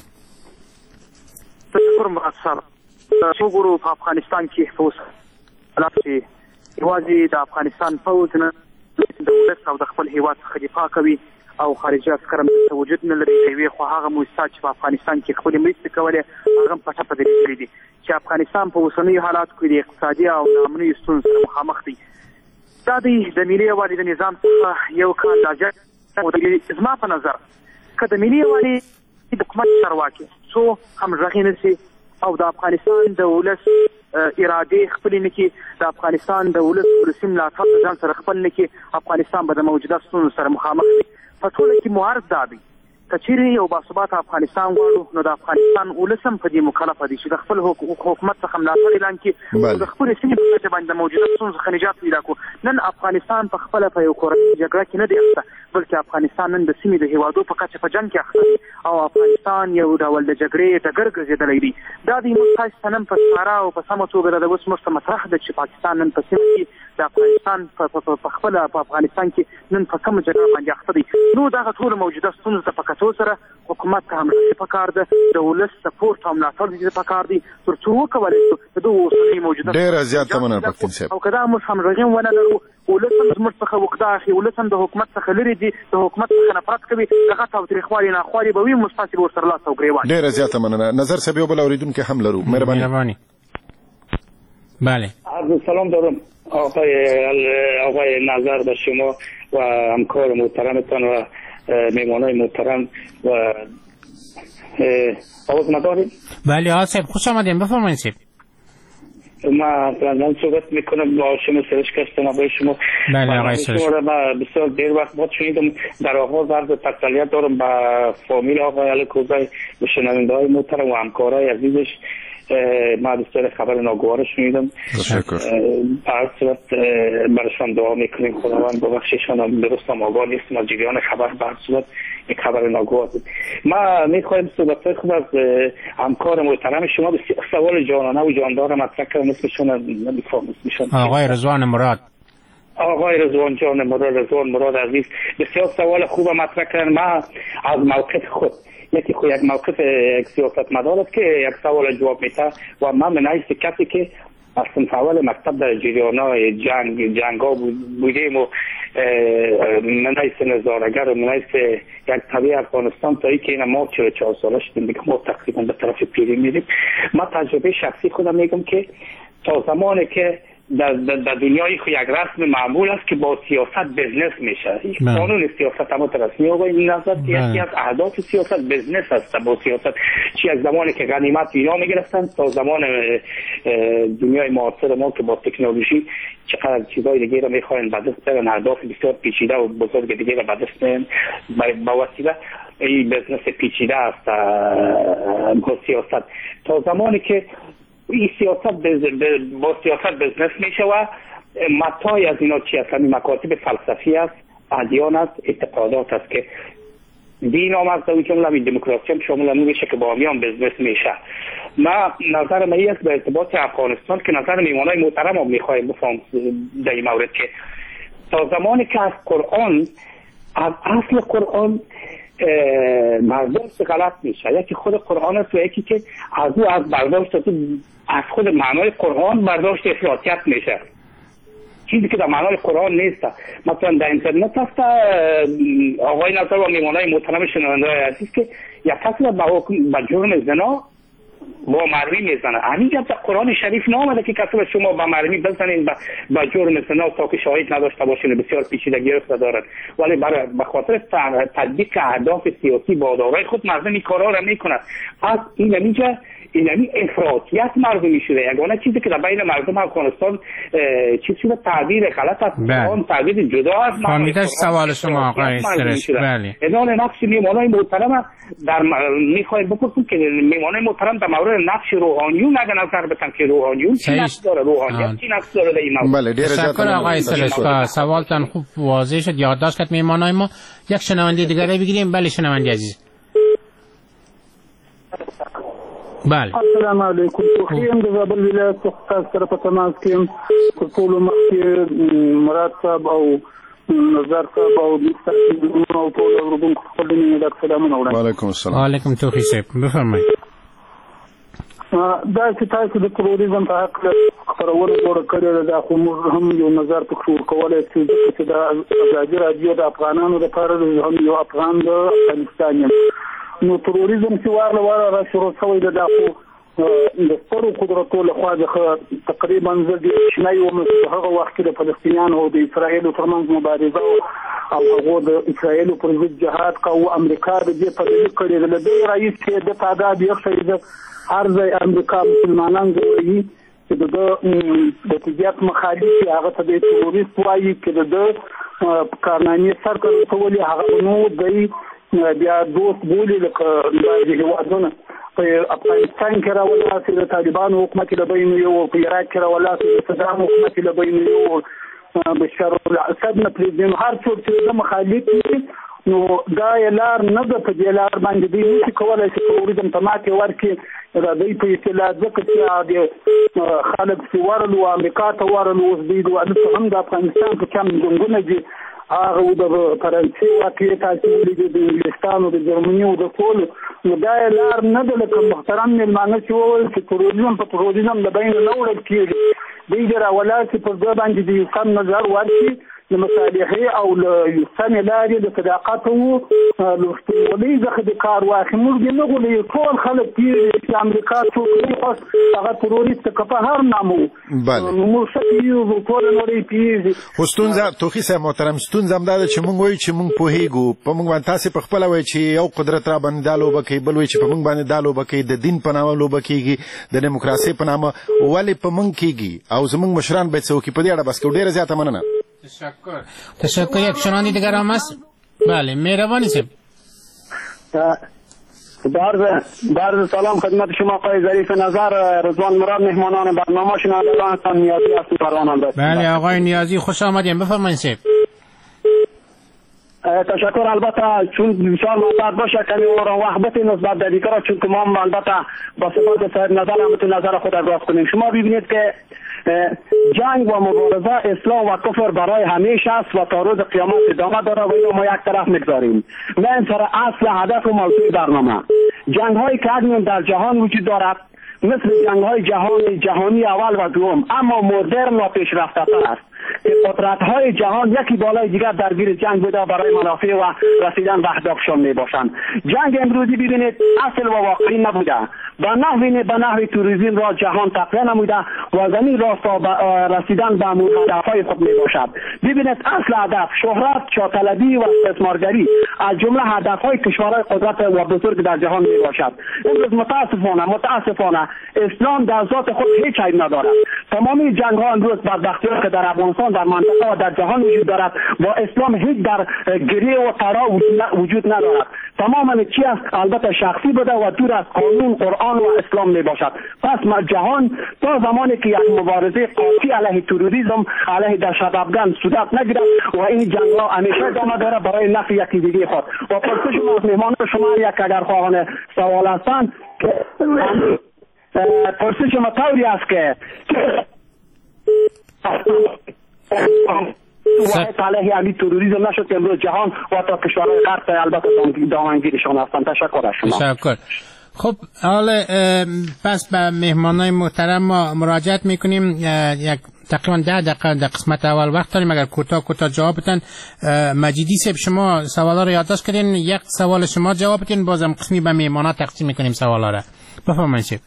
تشکر مراد صاحب. وګورو په افغانستان کې فوز لاسي یوازې د افغانستان فوز نه د ولس او د خپل هیواد څخه دفاع کوي او خارجي عسکر هم وجود نه لري. یوې خو هغه موسسات چې په افغانستان کې خپلې مرستې کولې هغه په ټپه درېدلي دي چې افغانستان په اوسنیو حالاتو کې د اقتصادي او امنیتي ستونزو سره مخامخ دی. دا د ملي یووالي د نظام څخه یو کال لاجل او زما په نظر که د ملي یووالي د حکومت چارواکي څو همغږي نشي او د افغانستان د ولس اراده خپل نه کې د افغانستان د ولس ولسي ملاتړ ځان سره خپل نه کې افغانستان به د موجوده ستونزو سره مخامخ وي. په ټوله کې معارض دا دی که چیرې یو باثباته افغانستان غواړو نو د افغانستان ولس هم په دې مکلفه دی چې د خپل حکومت څخه ملاتړ اعلان کړي او د خپلې سیمې په کچه باندې د موجوده ستونزو څخه نجات پیدا کړو. نن افغانستان په خپله په یو کورنۍ جګړه کې نه دی اخته، بلکې افغانستان نن د سیمې د هیوادو په کچه په جنګ کې اخته دی او افغانستان یو ډول د جګړې ډګر ګرځېدلی دی. دا د موږ تاسو ته نن په ښکاره او په سمه توګه د اوس موږ ته مطرح ده چې پاکستان نن په سیمه کې د افغانستان په خپله په افغانستان کې نن په کومه جګړه باندې اخته دی. نو دغه ټولو موجوده ستونزو ته په کتو سره حکومت ته همکاري پکار ده، د ولس سپورټ او ملاتړ دې پکار دي تر څو وکولای شو د دوه اوسنۍ موجوده ډېره زیاته مننه پښتون صاحب. او کدا موږ همغږي ونه لرو ولس هم زموږ څخه وکړه اخی ولس هم د حکومت څخه لري دي، د حکومت څخه نفرت کوي، دغه تاوتریخوالي نه خوالي به وي مستاسب ورسره لاس او ګریوان. ډېره زیاته مننه. نظر صاحب یو بل اوریدونکو هم لرو. مهرباني. بله عرض سلام دارم آقای نظر به شما و همکار محترمتان و میمانای محترم و آواز مدارید. بله آقای صاحب خوش آمدین، بفرمایید صاحب. من صحبت میکنم با شما سرشکست نبای شما. بله آقای صاحب. شما را بسیار دیر وقت بعد شنیدم. در آغاز عرض تسلیت دارم با فامیل آقای الکوزی، به شنونده های محترم و همکارای عزیزش. ما بسیار خبر ناگوار شنیدم. تشکر. هر صورت برشان دعا میکنیم خداوند ببخشیشان، درست آگاه نیستم از جریان خبر. به هر صورت یک خبر ناگوار بود. ما میخوایم صحبت خود از همکار محترم شما بسیار سوال جانانه و جاندار مطرح کردم. اسمشون نمیفهم اسمشون. آقای رضوان مراد. آقای رضوان جان مراد، رضوان مراد عزیز بسیار سوال خوب مطرح کردن. ما از موقف خود یکی خود یک موقف یک سیاستمدار است که یک سوال جواب میده و من من حیث کسی که از صنف اول مکتب در جریان‌های جنگ ها بودیم و من حیث نظارگر و من حیث یک طبیع افغانستان تا ای که این ما 44 ساله شدیم دیگه، ما تقریبا به طرف پیری میریم. من تجربه شخصی خودم میگم که تا زمانی که در دنیای خو یک رسم معمول است که با سیاست بزنس میشه. قانون سیاست هم رسمی و این نظر یکی از اهداف سیاست بزنس است. با سیاست چی از زمانی که غنیمت اینا میگرفتن تا زمان دنیای معاصر ما که با تکنولوژی چقدر چیزای دیگه رو میخواین به دست بیارن، اهداف بسیار پیچیده و بزرگ دیگه رو به دست بیارن با وسیله این بزنس پیچیده است با سیاست. تا زمانی که این سیاست با سیاست بزنس میشه و متای از اینا چی هستن؟ مکاتب فلسفی است، ادیان است، اعتقادات است که دین هم از دوی جمله دموکراسی هم شامل نمیشه که با همیان بزنس میشه. ما نظر من است به ارتباط افغانستان که نظر میمانای محترم هم میخوایم بفهم در این مورد که تا زمانی که از قرآن، از اصل قرآن برداشت غلط میشه، یکی خود قرآن است و یکی که از برداشت از خود معنای قرآن برداشت افراطیت میشه، چیزی که در معنای قرآن نیست. مثلا در اینترنت هست آقای نظر و میمانای محترم شنونده عزیز که یک کسی به جرم زنا با مرمی میزنه، همین جب در قرآن شریف نامده که کسی به شما با مرمی بزنین با جرم زنا تا که شاهد نداشته باشین، بسیار پیچیدگی گرفته دارد. ولی به خاطر تطبیق اهداف سیاسی با دارای خود مردم این کارا را میکنند. از این اینجا این افراطیت مردمی شده، یگانه چیزی که در بین مردم افغانستان چیز شده تعبیر غلط است، قرآن تعبیر جدا است. فهمیدم سوال شما آقای استرس. بله ادان نقش میمانای محترم در میخوایم بپرسیم که میمانای محترم در مورد نقش روحانیون اگه نظر بدن که روحانیون چی نقش داره، روحانیت چی نقش داره در این موضوع. بله تشکر آقای استرس. سوالتان خوب واضح شد، یادداشت کرد میمانای ما. یک شنونده دیگه بگیریم. بله شنونده عزیز. بله السلام علیکم. خیم د زابل ولایت څخه سره په تماس کې ټول مخکې مراد صاحب او نظر صاحب او مستقیم او ټول اورګون خپل نه د سلامونه وړاندې. وعلیکم السلام. وعلیکم توفیق صاحب بفرمایئ. دا چې تاسو د تروریزم په حق خبرونه جوړ کړی دا خو موږ هم یو نظر پکښور کولای چې دا ازادي راډیو د افغانانو لپاره هم یو افغان د افغانستان یم. نو تروریزم چې واره را شروع شوی دا خو د سترو قدرتو لخوا د تقریبا زه د شنای وم چې هغه وخت د فلسطینیانو او د اسرائیلو ترمنځ مبارزه او هغه د اسرائیلو پر ضد جهاد کوي. امریکا د دې په دې کړي د دې رئیس چې د تعداد یو څه هر ځای امریکا مسلمانان جوړوي چې د تجارت مخالف هغه ته د تروریست وایي چې د کارنامې سرکړې هغه نو دی بیا دوست بولی لکه بعضې هېوادونه په افغانستان کې راولاسي د طالبانو حکومت له بینو یو، په عراق کې راولاسي د صدام حکومت له بینو یو، بشار الاسد نه پرېږدي. هر څوک چې د مخالف وي نو دا یې لار نه ده، په دې لار باندې دوی نشي کولی چې تروریزم ته ماتې ورکړي. د دوی په اصطلاح ځکه چې خلک چې ورلو امریکا ته ورلو اوس دوی دلته هم د افغانستان په کم جنګونه دي، هغه د فرانسې واقعي تاثیر دی، د انګلستان او د جرمني او د ټولو. نو دا یې لار نه ده. لکه محترم مېلمانه چې وویل چې تروریزم په تروریزم د بین نه وړل کېږي، دوی د راولاسي پر ده باندې د یو سم نظر ورکړي د مصالحې او له یو سمې لارې د صداقت او رښتینولۍ څخه د کار واخلي. موږ دې نه غواړو ټول خلک پوهېږي چې امریکا څوک دی، خو هغه تروریست که په هر نام وو موږ ښه پوهېږو، ټوله نړۍ پوهېږي. خو ستونزه توخي صاحب محترم، ستونزه همدا ده چې موږ وایو چې موږ پوهېږو، په موږ باندې تاسې په خپله وایي چې یو قدرت را باندې دا لوبه کوي، بل وایي چې په موږ باندې دا لوبه کوي، د دین په نامه لوبه کېږي، د ډیموکراسۍ په نامه. ولې په موږ کېږي او زموږ مشران باید څه وکړي په دې اړه بس کوو. ډېره زیاته مننه. تشکر. یک شنونده دیگر هم هست. بله مهربانی صاحب. عرض سلام خدمت شما آقای ظریف نظر، رضوان مراد مهمانان برنامه شنوندگان هستم. نیازی هستم پروانه. بله آقای نیازی خوش آمدین، بفرمایید صاحب. تشکر. البته چون بسیار مطلب باشه کمی وقت بتین نسبت در دیگر چون که ما البته با صفات صاحب نظر هم نظر خود آغاز کنیم. شما ببینید که جنگ و مبارزه اسلام و کفر برای همیشه است و تا روز قیامت ادامه داره و اینو ما یک طرف میگذاریم. من سر اصل هدف و موضوع برنامه جنگ هایی که اکنون در جهان وجود دارد مثل جنگ‌های جهانی اول و دوم، اما مدرن و پیشرفته‌تر است که قدرت‌های جهان یکی بالای دیگر درگیر جنگ بوده برای منافع و رسیدن به اهدافشان میباشند. جنگ امروزی ببینید اصل و واقعی نبوده، به نحوی توریسم را جهان تقویه نموده و زمین را رسیدن به هدف‌های خود میباشد. ببینید اصل هدف شهرت، شاطلبی و استثمارگری از جمله هدف‌های کشورهای قدرت و بزرگ در جهان میباشد. امروز متاسفانه اسلام در ذات خود هیچ عیب ندارد. تمامی جنگ‌ها امروز بدبختی‌ها که در افغانستان، در منطقه و در جهان وجود دارد، با اسلام هیچ در گریه و ترا وجود ندارد. تماما چی است البته شخصی بوده و دور از قانون، قرآن و اسلام می باشد. پس جهان تا زمانی که یک مبارزه قاطع علیه تروریسم، علیه دهشت‌افکن صورت نگیرد و این جنگ ها همیشه ادامه داره برای نفع یکی دیگه خود. و پرسش ما از مهمان شما یک اگر خواهان سوال هستند که پرسش ما طوری است که واحد علیه علی تروریسم نشد که امروز جهان و تا کشورهای غرب البته دامنگیرشان هستند. تشکر از شما. تشکر. خب حالا پس به مهمانای محترم ما مراجعت میکنیم. یک تقریبا 10 دقیقه در قسمت اول وقت داریم، اگر کوتاه جواب بدن. مجیدی صاحب شما سوالا رو یادداشت کردین، یک سوال شما جواب بدین، بازم قسمی به مهمانا تقسیم میکنیم سوالا رو. بفرمایید.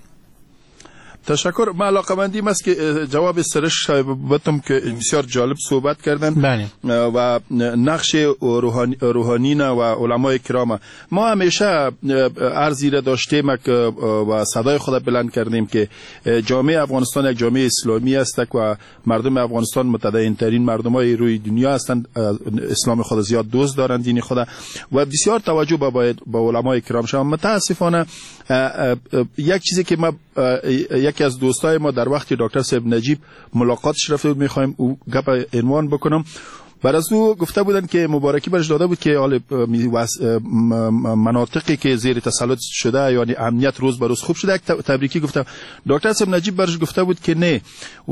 تشکر. من علاقه‌مندیم است که جواب سرش بدم که بسیار جالب صحبت کردن. بله. و نقش روحانیین و علمای کرام. ما همیشه عرضی را داشتیم و صدای خود بلند کردیم که جامعه افغانستان یک جامعه اسلامی است و مردم افغانستان متدین ترین مردمای روی دنیا هستند. اسلام خود زیاد دوست دارند، دین خود، و بسیار توجه باید با علمای کرام شود. متاسفانه یک چیزی که ما یکی از دوستای ما در وقتی دکتر صاحب نجیب ملاقاتش رفته بود، میخوایم او گپ عنوان بکنم. بعد از او گفته بودن که مبارکی برش داده بود که حال مناطقی که زیر تسلط شده یعنی امنیت روز به روز خوب شده، یک تبریکی گفتم. دکتر صاحب نجیب برش گفته بود که نه،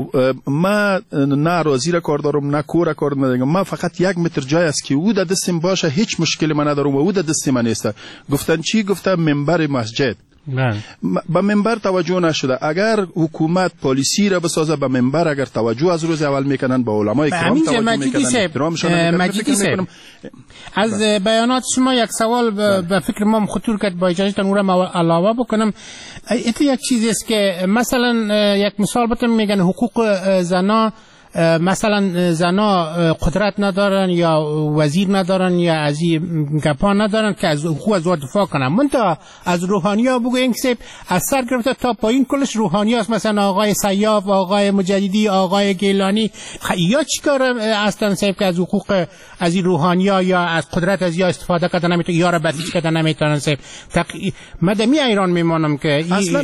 ما نه راضی را کار دارم نه کور کار ندارم، ما فقط 1 متر جای است که او در دستم باشه هیچ مشکلی من ندارم و او در دست من نیست. گفتن چی؟ گفتم منبر مسجد. به منبر توجه نشده. اگر حکومت پالیسی را بسازه به منبر اگر توجه از روز اول میکنن، با علمای کرام توجه میکنن. مجیدی صاحب از بیانات شما یک سوال به فکر ما خطور کرد، با اجازهتون او را علاوه بکنم. یک چیزی است که مثلا یک مثال بتم، میگن حقوق زنا، مثلا زنا قدرت ندارن یا وزیر ندارن یا از این گپا ندارن که از حقوق از دفاع کنن. منتها از روحانی‌ها بگوین که از سر گرفته تا پایین کلش روحانی است، مثلا آقای سیاف، آقای مجددی، آقای گیلانی. یا چیکار هستن صاحب که از حقوق از این روحانی‌ها یا از قدرت از یا استفاده کردن نمیتونن یا را بسیج کردن نمیتونن صاحب. مدمی ایران میمانم که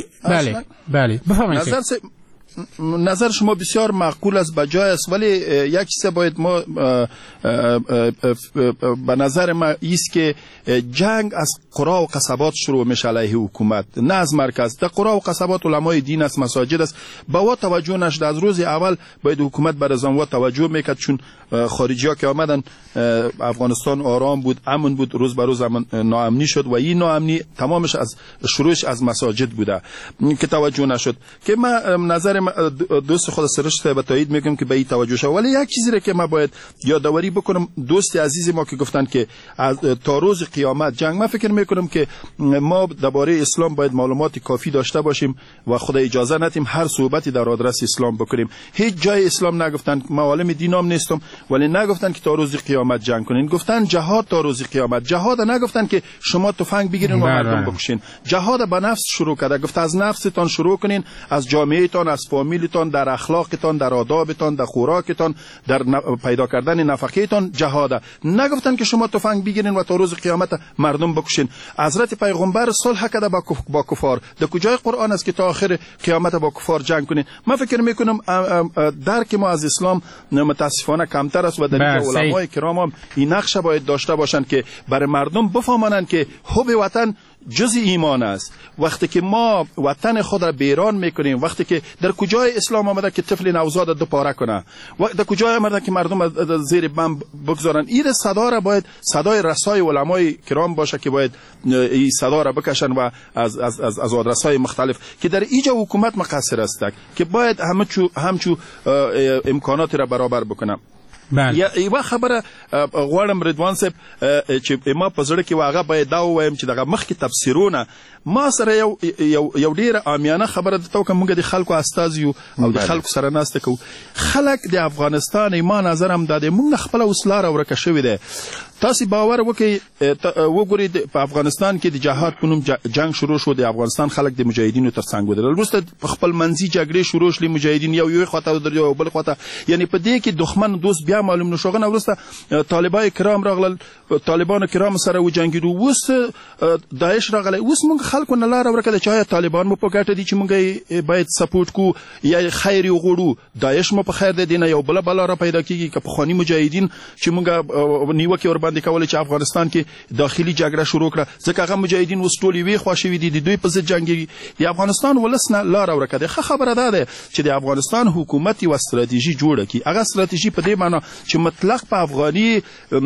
بله بفرمایید. نظر شما بسیار معقول است، بجای است، ولی یک چیز باید ما به نظر ما ایست که جنگ از قرا و قصبات شروع میشه علیه حکومت، نه از مرکز. در قرا و قصبات علمای دین است، مساجد است، با وا توجه نشد. از روز اول باید حکومت بر ازانوا توجه میکرد، چون خارجی ها که آمدن افغانستان آرام بود، امن بود، روز به روز ناامنی شد و این ناامنی تمامش از شروعش از مساجد بوده که توجه نشد. که ما نظر دوست خود سرش به تایید میگم که به این توجه شد. ولی یک چیزی را که ما باید یادآوری بکنم، دوست عزیز ما که گفتن که تا روز قیامت جنگ، من فکر میکنم که ما درباره اسلام باید معلومات کافی داشته باشیم و خود اجازه ندیم هر صحبتی در آدرس اسلام بکنیم. هیچ جای اسلام نگفتن، ما عالم دینام نیستم، ولی نگفتن که تا روز قیامت جنگ کنین. گفتن جهاد تا روز قیامت. جهاد نگفتن که شما تفنگ بگیرین و مردم بکشین. جهاد به نفس شروع کرده، گفت از نفستان شروع کنین، از جامعهتان، از فامیلتان، در اخلاقتان، در آدابتان، در خوراکتان، در پیدا کردن نفقهتان جهاد. نگفتن که شما تفنگ بگیرین و تا روز قیامت مردم بکشین. حضرت پیغمبر صلح کرده با کفار. در کجای قرآن است که تا آخر قیامت با کفار جنگ کنین؟ من فکر میکنم درک ما از اسلام متاسفانه کمتر است و در علمای کرام هم این نقش باید داشته باشند که برای مردم بفهمانند که حب وطن جز ایمان است. وقتی که ما وطن خود را بیران میکنیم، وقتی که در کجای اسلام آمده که طفل نوزاد دو پاره کنه، در کجای آمده که مردم زیر بم بگذارن، این صدا را باید صدای رسای علمای کرام باشه که باید این صدا را بکشن و از آدرس‌های مختلف که در اینجا حکومت مقصر است که باید همچو امکانات را برابر بکنه. یوه خبره غواړم رضوان صاحب چې ما په زړه کې واغه باید دا ووایم چې دغه مخکې تفسیرونه ما سره یو ډیره عامیانه خبره ده ته کوم د خلکو استازیو او د خلکو سره ناسته کو. خلک د افغانستان ما نظرم د موږ خپل وسلاره ورکه شوې ده. تاسو باور وګورئ په افغانستان کې د جهاد په نوم جنگ شروع شو. د افغانستان خلک د مجاهدینو ترڅنګ ودرل. وروسته خپل منځي جګړې شروع شلې، مجاهدین یو خواته در یو بل خواته، یعنی په دې کې دښمن دوست بیا معلوم نشو. غنه وروسته طالبای کرام راغلل، طالبان کرام سره وجنګیدو، اوس داعش راغلی. اوس موږ خلکو نه لار ورکړه چې طالبان مو په ګټه دي چې موږ باید سپورټ کو یا خیر وغوړو، داعش مو په خیر دی نه یو بل را پیدا کیږي که په خاني مجاهدین چې موږ نیوکه ور باندې کول چې افغانستان کې داخلي جګړه شروع کړه، ځکه هغه مجاهدین اوس ټول وی خواشوي دي، دوی په ضد جنگي. د افغانستان ولسنه لار ورکړه. خبره ده چې د افغانستان حکومت یو استراتیژي جوړه کی. هغه استراتیژي په دې معنی چې مطلق په افغاني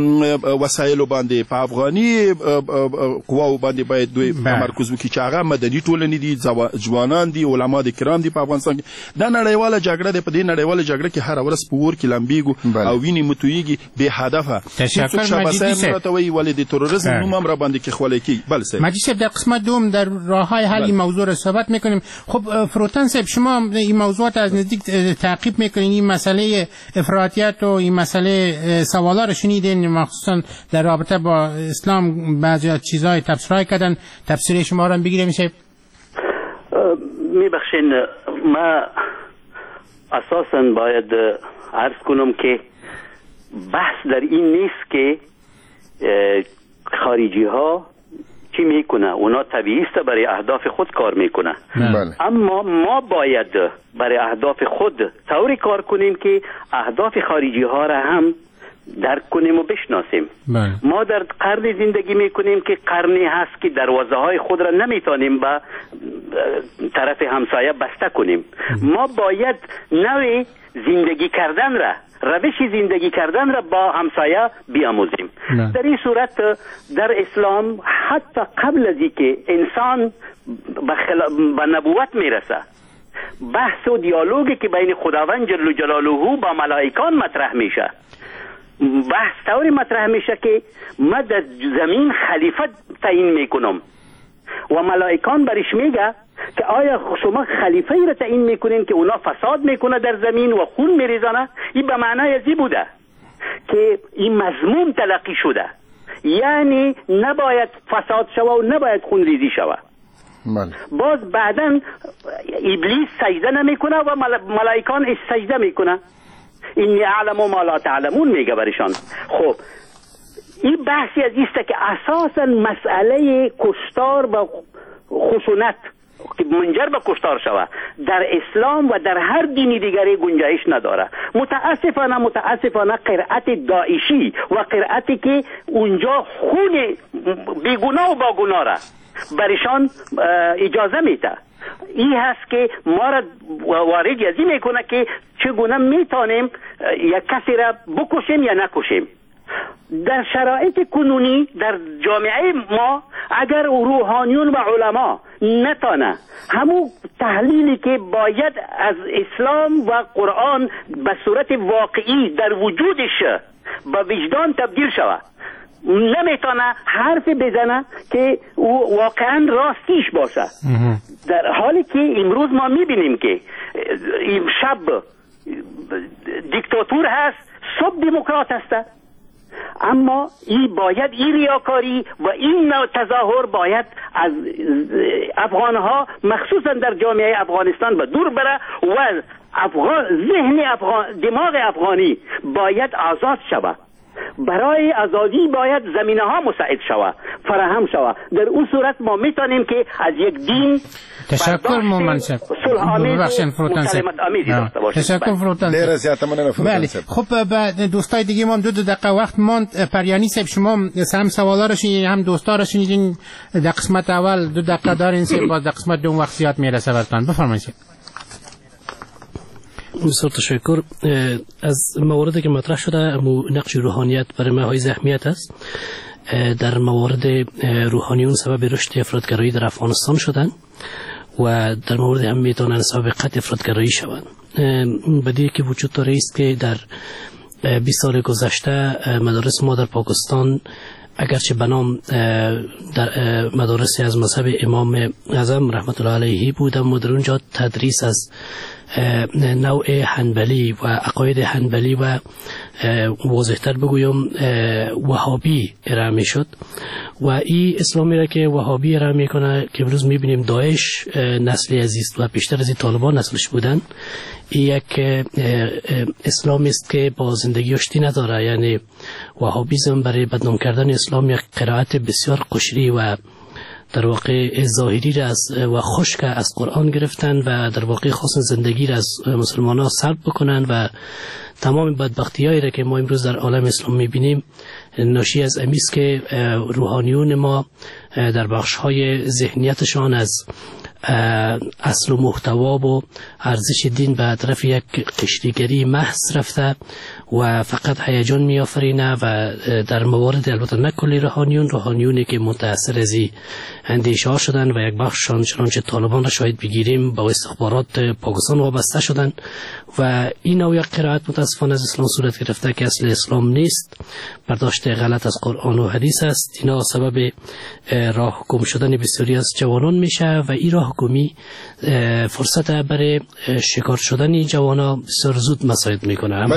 وسایلو باندې، په افغاني قواو باندې باید دوی تمرکز وکړي چې هغه مدني ټولنې دي، ځوانان دي، علما دي کرام دي. په افغانستان کې دا نړیواله جګړه ده. په دې نړیواله جګړه کې هر ورځ په ور کې لمبيګو او ویني متويږي به هدفه. تشکر مجیدی صاحب. توی ولید تروریسم نومم را باندې کې خولې کی. بله صاحب. مجیدی صاحب در قسمت دوم در راههای حل این موضوع را صحبت میکنیم. خب فروتن صاحب، شما این موضوعات از نزدیک تعقیب میکنین. این مسئله افراطیت و این مسئله سوالا رو شنیدین، مخصوصا در رابطه با اسلام بعضی از چیزهای تفسیرای کردن. تفسیر شما رو بگیریم میشه؟ میبخشین، ما اساسا باید عرض کنم که بحث در این نیست که خارجی ها چی میکنه. اونا طبیعی است برای اهداف خود کار میکنه، اما ما باید برای اهداف خود طوری کار کنیم که اهداف خارجی ها را هم درک کنیم و بشناسیم. ما در قرنی زندگی میکنیم که قرنی هست که دروازه های خود را نمیتونیم به طرف همسایه بسته کنیم. ما باید نوع زندگی کردن را، روش زندگی کردن را با همسایه بیاموزیم. در این صورت در اسلام حتی قبل از اینکه انسان به نبوت میرسه، بحث و دیالوگی که بین خداوند جل جلاله با ملائکان مطرح میشه، بحث طوری مطرح میشه که من در زمین خلیفه تعیین میکنم و ملائکان برش میگه که آیا شما خلیفه ای را تعیین میکنین که اونا فساد میکنه در زمین و خون میریزانه. این به معنای ازی بوده که این مضمون تلقی شده، یعنی نباید فساد شوه و نباید خون ریزی شوه. باز بعدن ابلیس سجده نمیکنه و ملائکان سجده میکنه. اینی اعلم ما لا تعلمون میگه برشان. خب این بحثی از ایسته که اساسا مسئله کشتار و خشونت که منجر به کشتار شوه در اسلام و در هر دینی دیگری گنجایش نداره. متاسفانه قرائت داعشی و قرائتی که اونجا خون بیگناه و با گناه را برشان اجازه میده، این هست که ما را وارد ازی میکنه که چگونه میتونیم یک کسی را بکشیم یا نکشیم. در شرایط کنونی در جامعه ما اگر روحانیون و علما نتانه همون تحلیلی که باید از اسلام و قرآن به صورت واقعی در وجودش به وجدان تبدیل شود، نمیتونه حرف بزنه که واقعا راستیش باشه. در حالی که امروز ما میبینیم که شب دیکتاتور هست، صبح دموکرات هست. اما این باید این ریاکاری و این تظاهر باید از افغانها مخصوصا در جامعه افغانستان به دور بره و دماغ افغانی باید آزاد شود. برای آزادی باید زمینه ها مساعد شود. فراهم شود. در اون صورت ما میتونیم که از یک دین تشکر مومن صاحب. ببخشید فروتن صاحب. تشکر فروتن صاحب. بله خب دوستای دیگه ما 2 دقیقه وقت ماند. پریانی صاحب شما هم سوالا رو شنیدین هم دوستا رو شنیدین. در قسمت اول 2 دقیقه دارین صاحب، باز در قسمت دوم وقت زیاد میرسه براتون. بفرمایید. بسیار تشکر. از مواردی که مطرح شده نقش روحانیت برای ما های اهمیت است. در موارد روحانیون سبب رشد افراطگرایی در افغانستان شدند و در مورد هم میتونن سبب قطع افراطگرایی شوند. بدیهی که وجود داره است که در 20 سال گذشته مدارس ما در پاکستان اگرچه بنام در مدارسی از مذهب امام اعظم رحمت الله علیه بود، اما در اونجا تدریس از نوع حنبلی و عقاید حنبلی و واضح‌تر بگویم وهابی ارائه میشد و این اسلامی را که وهابی ارائه میکنه که امروز میبینیم داعش نسلی عزیز و بیشتر از این طالبان نسلش بودن، این یک اسلامی است که با زندگی آشتی نداره. یعنی وهابیزم برای بدنام کردن اسلام یک قرائت بسیار قشری و در واقع ظاهری را و خشک از قرآن گرفتن و در واقع خواستن زندگی را از مسلمان ها سلب بکنن و تمام بدبختی هایی را که ما امروز در عالم اسلام میبینیم ناشی از امیست که روحانیون ما در بخش های ذهنیتشان از اصل و محتوا و ارزش دین به طرف یک قشریگری محض رفته و فقط هیجان می آفرینه و در موارد البته نه کلی روحانیونی که متأثر از اندیشه ها شدن و یک بخششان چنانچه طالبان را شاید بگیریم با استخبارات پاکستان وابسته شدن و این نوع یک قرائت متاسفانه از اسلام صورت گرفته که اصل اسلام نیست، برداشت غلط از قرآن و حدیث است. اینا سبب راه گم شدن بسیاری از جوانان میشه و این راه گمی فرصت برای شکار شدن جوانا بسیار زود مساعد میکنه.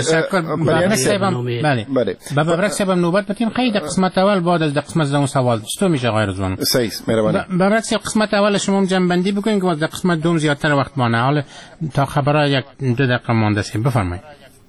بله ببرک صاحب نوبت بتیم خیلی در قسمت اول بعد از در قسمت دوم سوال چطور میشه آقای رضوان؟ صحیح مهربانی. ببرک صاحب قسمت اول شما جنبندی بکنید که در قسمت دوم زیادتر وقت مانه. حالا تا خبرها 1-2 دقیقه مانده است. بفرمایید.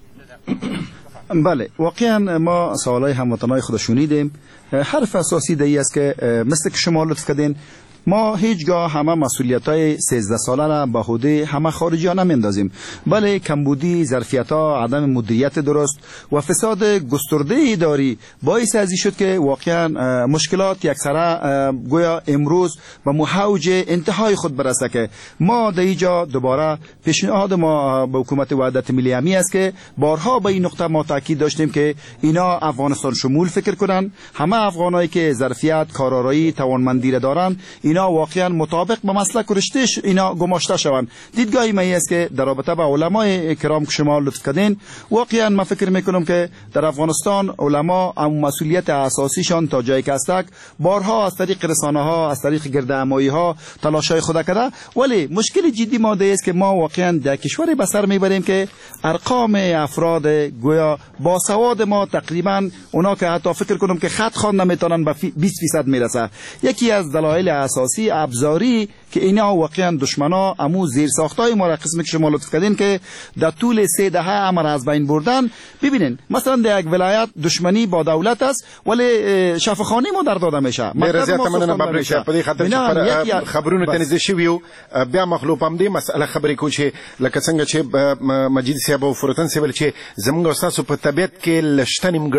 بله واقعا ما سوالای هموطنای خود شنیدیم. حرف اساسی دی است که مثل که شما لطف کردین ما هیچگاه همه مسئولیت‌های 13 ساله را به عهده همه خارجی‌ها نمیندازیم، بله کمبودی، ظرفیت‌ها، عدم مدیریت درست و فساد گسترده اداری باعث ازی شد که واقعا مشکلات یکسره گویا امروز به موج انتهای خود برسه که ما در اینجا دوباره پیشنهاد ما به حکومت وحدت ملی امی است که بارها به این نقطه ما تاکید داشتیم که اینا افغانستان شمول فکر کنن، همه افغانایی که ظرفیت، کارآمدی، توانمندی را دارن اینا واقعا مطابق با مسلک و رشتهش اینا گماشته شوند. دیدگاهی من است که در رابطه با علمای کرام که شما لطف کردین واقعا من فکر میکنم که در افغانستان علما هم مسئولیت اساسیشان تا جایی که هستک بارها از طریق رسانه ها، از طریق گردهمایی ها تلاشای خود کرده، ولی مشکل جدی ماده است که ما واقعا در کشوری به سر میبریم که ارقام افراد گویا با سواد ما تقریبا اونا که حتی فکر کنم که خط خوان نمیتونن به 20% میرسه. یکی از دلایل اساسی ابزاری که اینا واقعا دشمنا امو زیر ساختای ما را قسمی که شما لطف کردین که در طول 3 دهه امر از بین بردن. ببینین مثلا در یک ولایت دشمنی با دولت است ولی شفاخانه ما در داده میشه. مرزیت مننه بابریک صاحب په دې خاطر چې خبرونه تنظیم شوي او بیا مخلوق هم دې مسأله خبرې کو چې لکه څنګه چې مجید صاحب او فروتن صاحب چې زموږ استاد په طبيعت کې لشتنیم